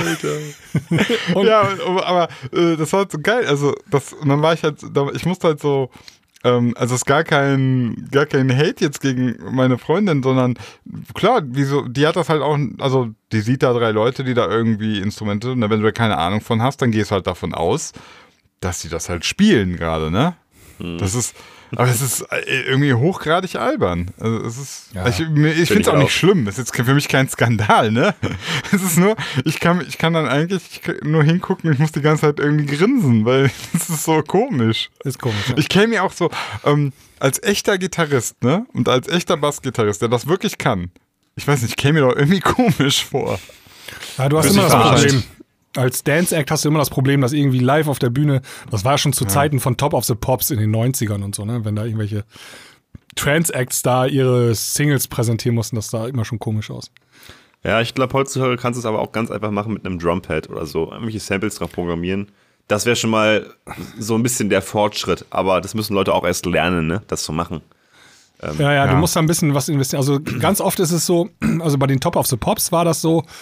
Alter. Und ja, aber, aber äh, das war halt so geil, also das, und dann war ich halt, ich musste halt so, ähm, also es ist gar kein, gar kein Hate jetzt gegen meine Freundin, sondern klar, wieso, die hat das halt auch, also die sieht da drei Leute, die da irgendwie Instrumente, und wenn du da keine Ahnung von hast, dann gehst du halt davon aus, dass die das halt spielen gerade, ne? Hm. Das ist, aber es ist irgendwie hochgradig albern. Also es ist, ja. ich, ich finde es auch, auch nicht schlimm. Es ist jetzt für mich kein Skandal, ne? Es ist nur, ich kann, ich kann dann eigentlich nur hingucken, ich muss die ganze Zeit irgendwie grinsen, weil es ist so komisch. Ist komisch. Ja. Ich käme mir auch so, ähm, als echter Gitarrist, ne? Und als echter Bassgitarrist, der das wirklich kann, ich weiß nicht, ich käme mir doch irgendwie komisch vor. Ja, du hast Bis immer das verarscht. Problem. Als Dance-Act hast du immer das Problem, dass irgendwie live auf der Bühne, das war schon zu ja. Zeiten von Top of the Pops in den neunzigern und so, ne? Wenn da irgendwelche Trance-Acts da ihre Singles präsentieren mussten, das sah immer schon komisch aus. Ja, ich glaube, heutzutage kannst du es aber auch ganz einfach machen mit einem Drumpad oder so. Irgendwelche Samples drauf programmieren. Das wäre schon mal so ein bisschen der Fortschritt. Aber das müssen Leute auch erst lernen, ne? Das zu machen. Ähm, ja, ja, ja, du musst da ein bisschen was investieren. Also ganz oft ist es so, also bei den Top of the Pops war das so,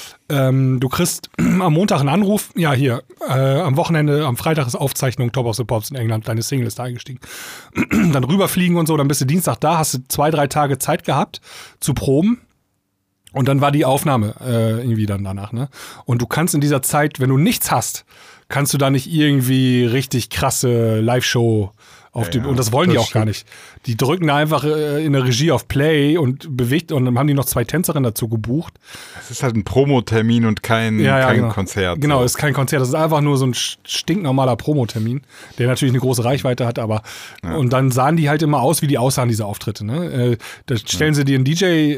Ähm, du kriegst am Montag einen Anruf, ja hier, äh, am Wochenende, am Freitag ist Aufzeichnung Top of the Pops in England, deine Single ist da eingestiegen. Dann rüberfliegen und so, dann bist du Dienstag da, hast du zwei, drei Tage Zeit gehabt zu proben und dann war die Aufnahme äh, irgendwie dann danach, ne? Und du kannst in dieser Zeit, wenn du nichts hast, kannst du da nicht irgendwie richtig krasse Live-Show auf die, ja, und das wollen das die auch stimmt. gar nicht. Die drücken da einfach äh, in der Regie auf Play und bewegt und dann haben die noch zwei Tänzerinnen dazu gebucht. Es ist halt ein Promotermin und kein, Ja, ja, kein genau. Konzert. Genau, so. ist kein Konzert, das ist einfach nur so ein stinknormaler Promotermin, der natürlich eine große Reichweite hat, aber Ja. und dann sahen die halt immer aus, wie die aussahen, diese Auftritte. Ne? Äh, da stellen ja. sie dir ein D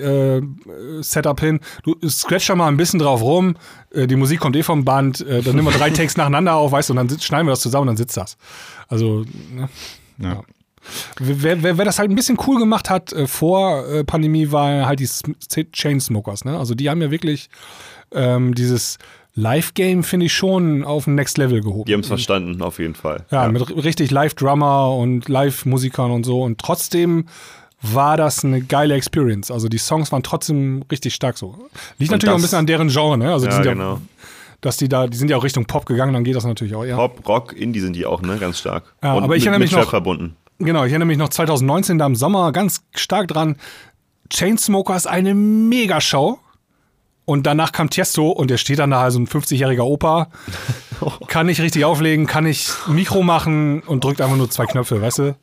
J-Setup äh, hin, du scratch da mal ein bisschen drauf rum, äh, die Musik kommt eh vom Band, äh, dann nehmen wir drei Takes nacheinander auf, weißt du, und dann sit- schneiden wir das zusammen und dann sitzt das. Also, ne? Ja. Ja. Wer, wer, wer das halt ein bisschen cool gemacht hat äh, vor äh, Pandemie, war halt die S- Chainsmokers, ne? Also die haben ja wirklich ähm, dieses Live-Game, finde ich, schon auf ein Next Level gehoben. Die haben es verstanden, auf jeden Fall. Ja, ja. mit r- richtig Live-Drummer und Live-Musikern und so. Und trotzdem war das eine geile Experience. Also die Songs waren trotzdem richtig stark so. Liegt Und natürlich auch ein das- bisschen an deren Genre, ne? Also die Ja, sind ja, genau. dass die da, die sind ja auch Richtung Pop gegangen, dann geht das natürlich auch, ja. Pop, Rock, Indie sind die auch, ne? Ganz stark. Ja, Und aber ich mit, erinnere mit mich noch- Trap verbunden. Genau, ich erinnere mich noch zwanzig neunzehn, da im Sommer ganz stark dran. Chainsmokers, eine Megashow. Und danach kam Tiesto und der steht dann da, also ein fünfzigjähriger Opa. Kann nicht richtig auflegen, kann nicht Mikro machen und drückt einfach nur zwei Knöpfe, weißt du?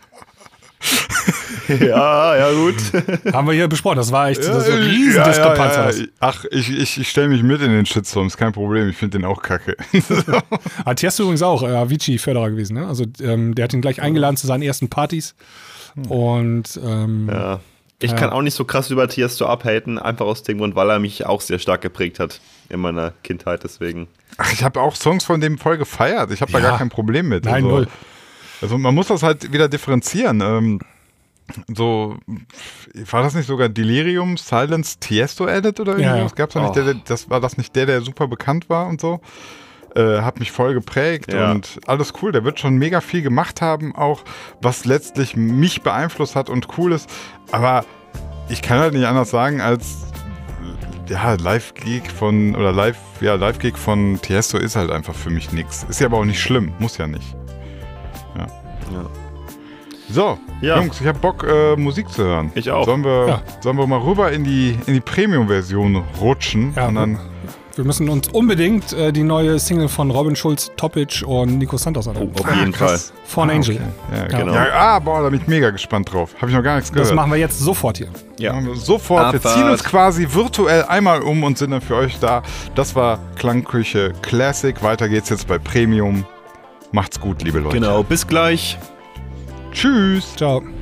Ja, ja, gut. Haben wir hier besprochen, das war echt das war eine Ja, riesen ja, Diskrepanz. ja, war ja. Ach, ich, ich, ich stelle mich mit in den Shitstorm, ist kein Problem, ich finde den auch kacke. das. Hat Tiesto übrigens auch, äh, Avicii-Förderer gewesen, ne? Also ähm, der hat ihn gleich eingeladen zu seinen ersten Partys. Und ähm, Ja. Ich Ja. kann auch nicht so krass über Tiesto abhaten, einfach aus dem Grund, weil er mich auch sehr stark geprägt hat in meiner Kindheit, deswegen. Ach, ich habe auch Songs von dem voll gefeiert, ich habe da Ja. gar kein Problem mit. Nein, also, null. also man muss das halt wieder differenzieren. Ähm, so, war das nicht sogar Delirium, Silence, Tiesto Edit oder Ja, irgendwas? ja. Gab's da nicht Oh. der, der, das war das nicht der, der super bekannt war und so? Äh, hat mich voll geprägt Ja. und alles cool. Der wird schon mega viel gemacht haben, auch was letztlich mich beeinflusst hat und cool ist. Aber ich kann halt nicht anders sagen als ja, Live-Gig von oder Live, ja, Live-Gig von Tiesto ist halt einfach für mich nix. Ist ja aber auch nicht schlimm, muss ja nicht. Ja. Ja. So, Ja. Jungs, ich hab Bock, äh, Musik zu hören. Ich auch. Sollen wir, Ja. sollen wir mal rüber in die, in die Premium-Version rutschen? Ja, und dann, wir müssen uns unbedingt äh, die neue Single von Robin Schulz, Topic und Nico Santos anhören. Auf jeden Fall. Von Ah, Angel. okay. Ja, Ja. genau. Ja, ah, boah, da bin ich mega gespannt drauf. Habe ich noch gar nichts gehört. Das machen wir jetzt sofort hier. Ja. Machen wir sofort. Wir Abfahrt. ziehen uns quasi virtuell einmal um und sind dann für euch da. Das war Klangküche Classic. Weiter geht's jetzt bei Premium. Macht's gut, liebe Leute. Genau, bis gleich. Tschüss. Ciao.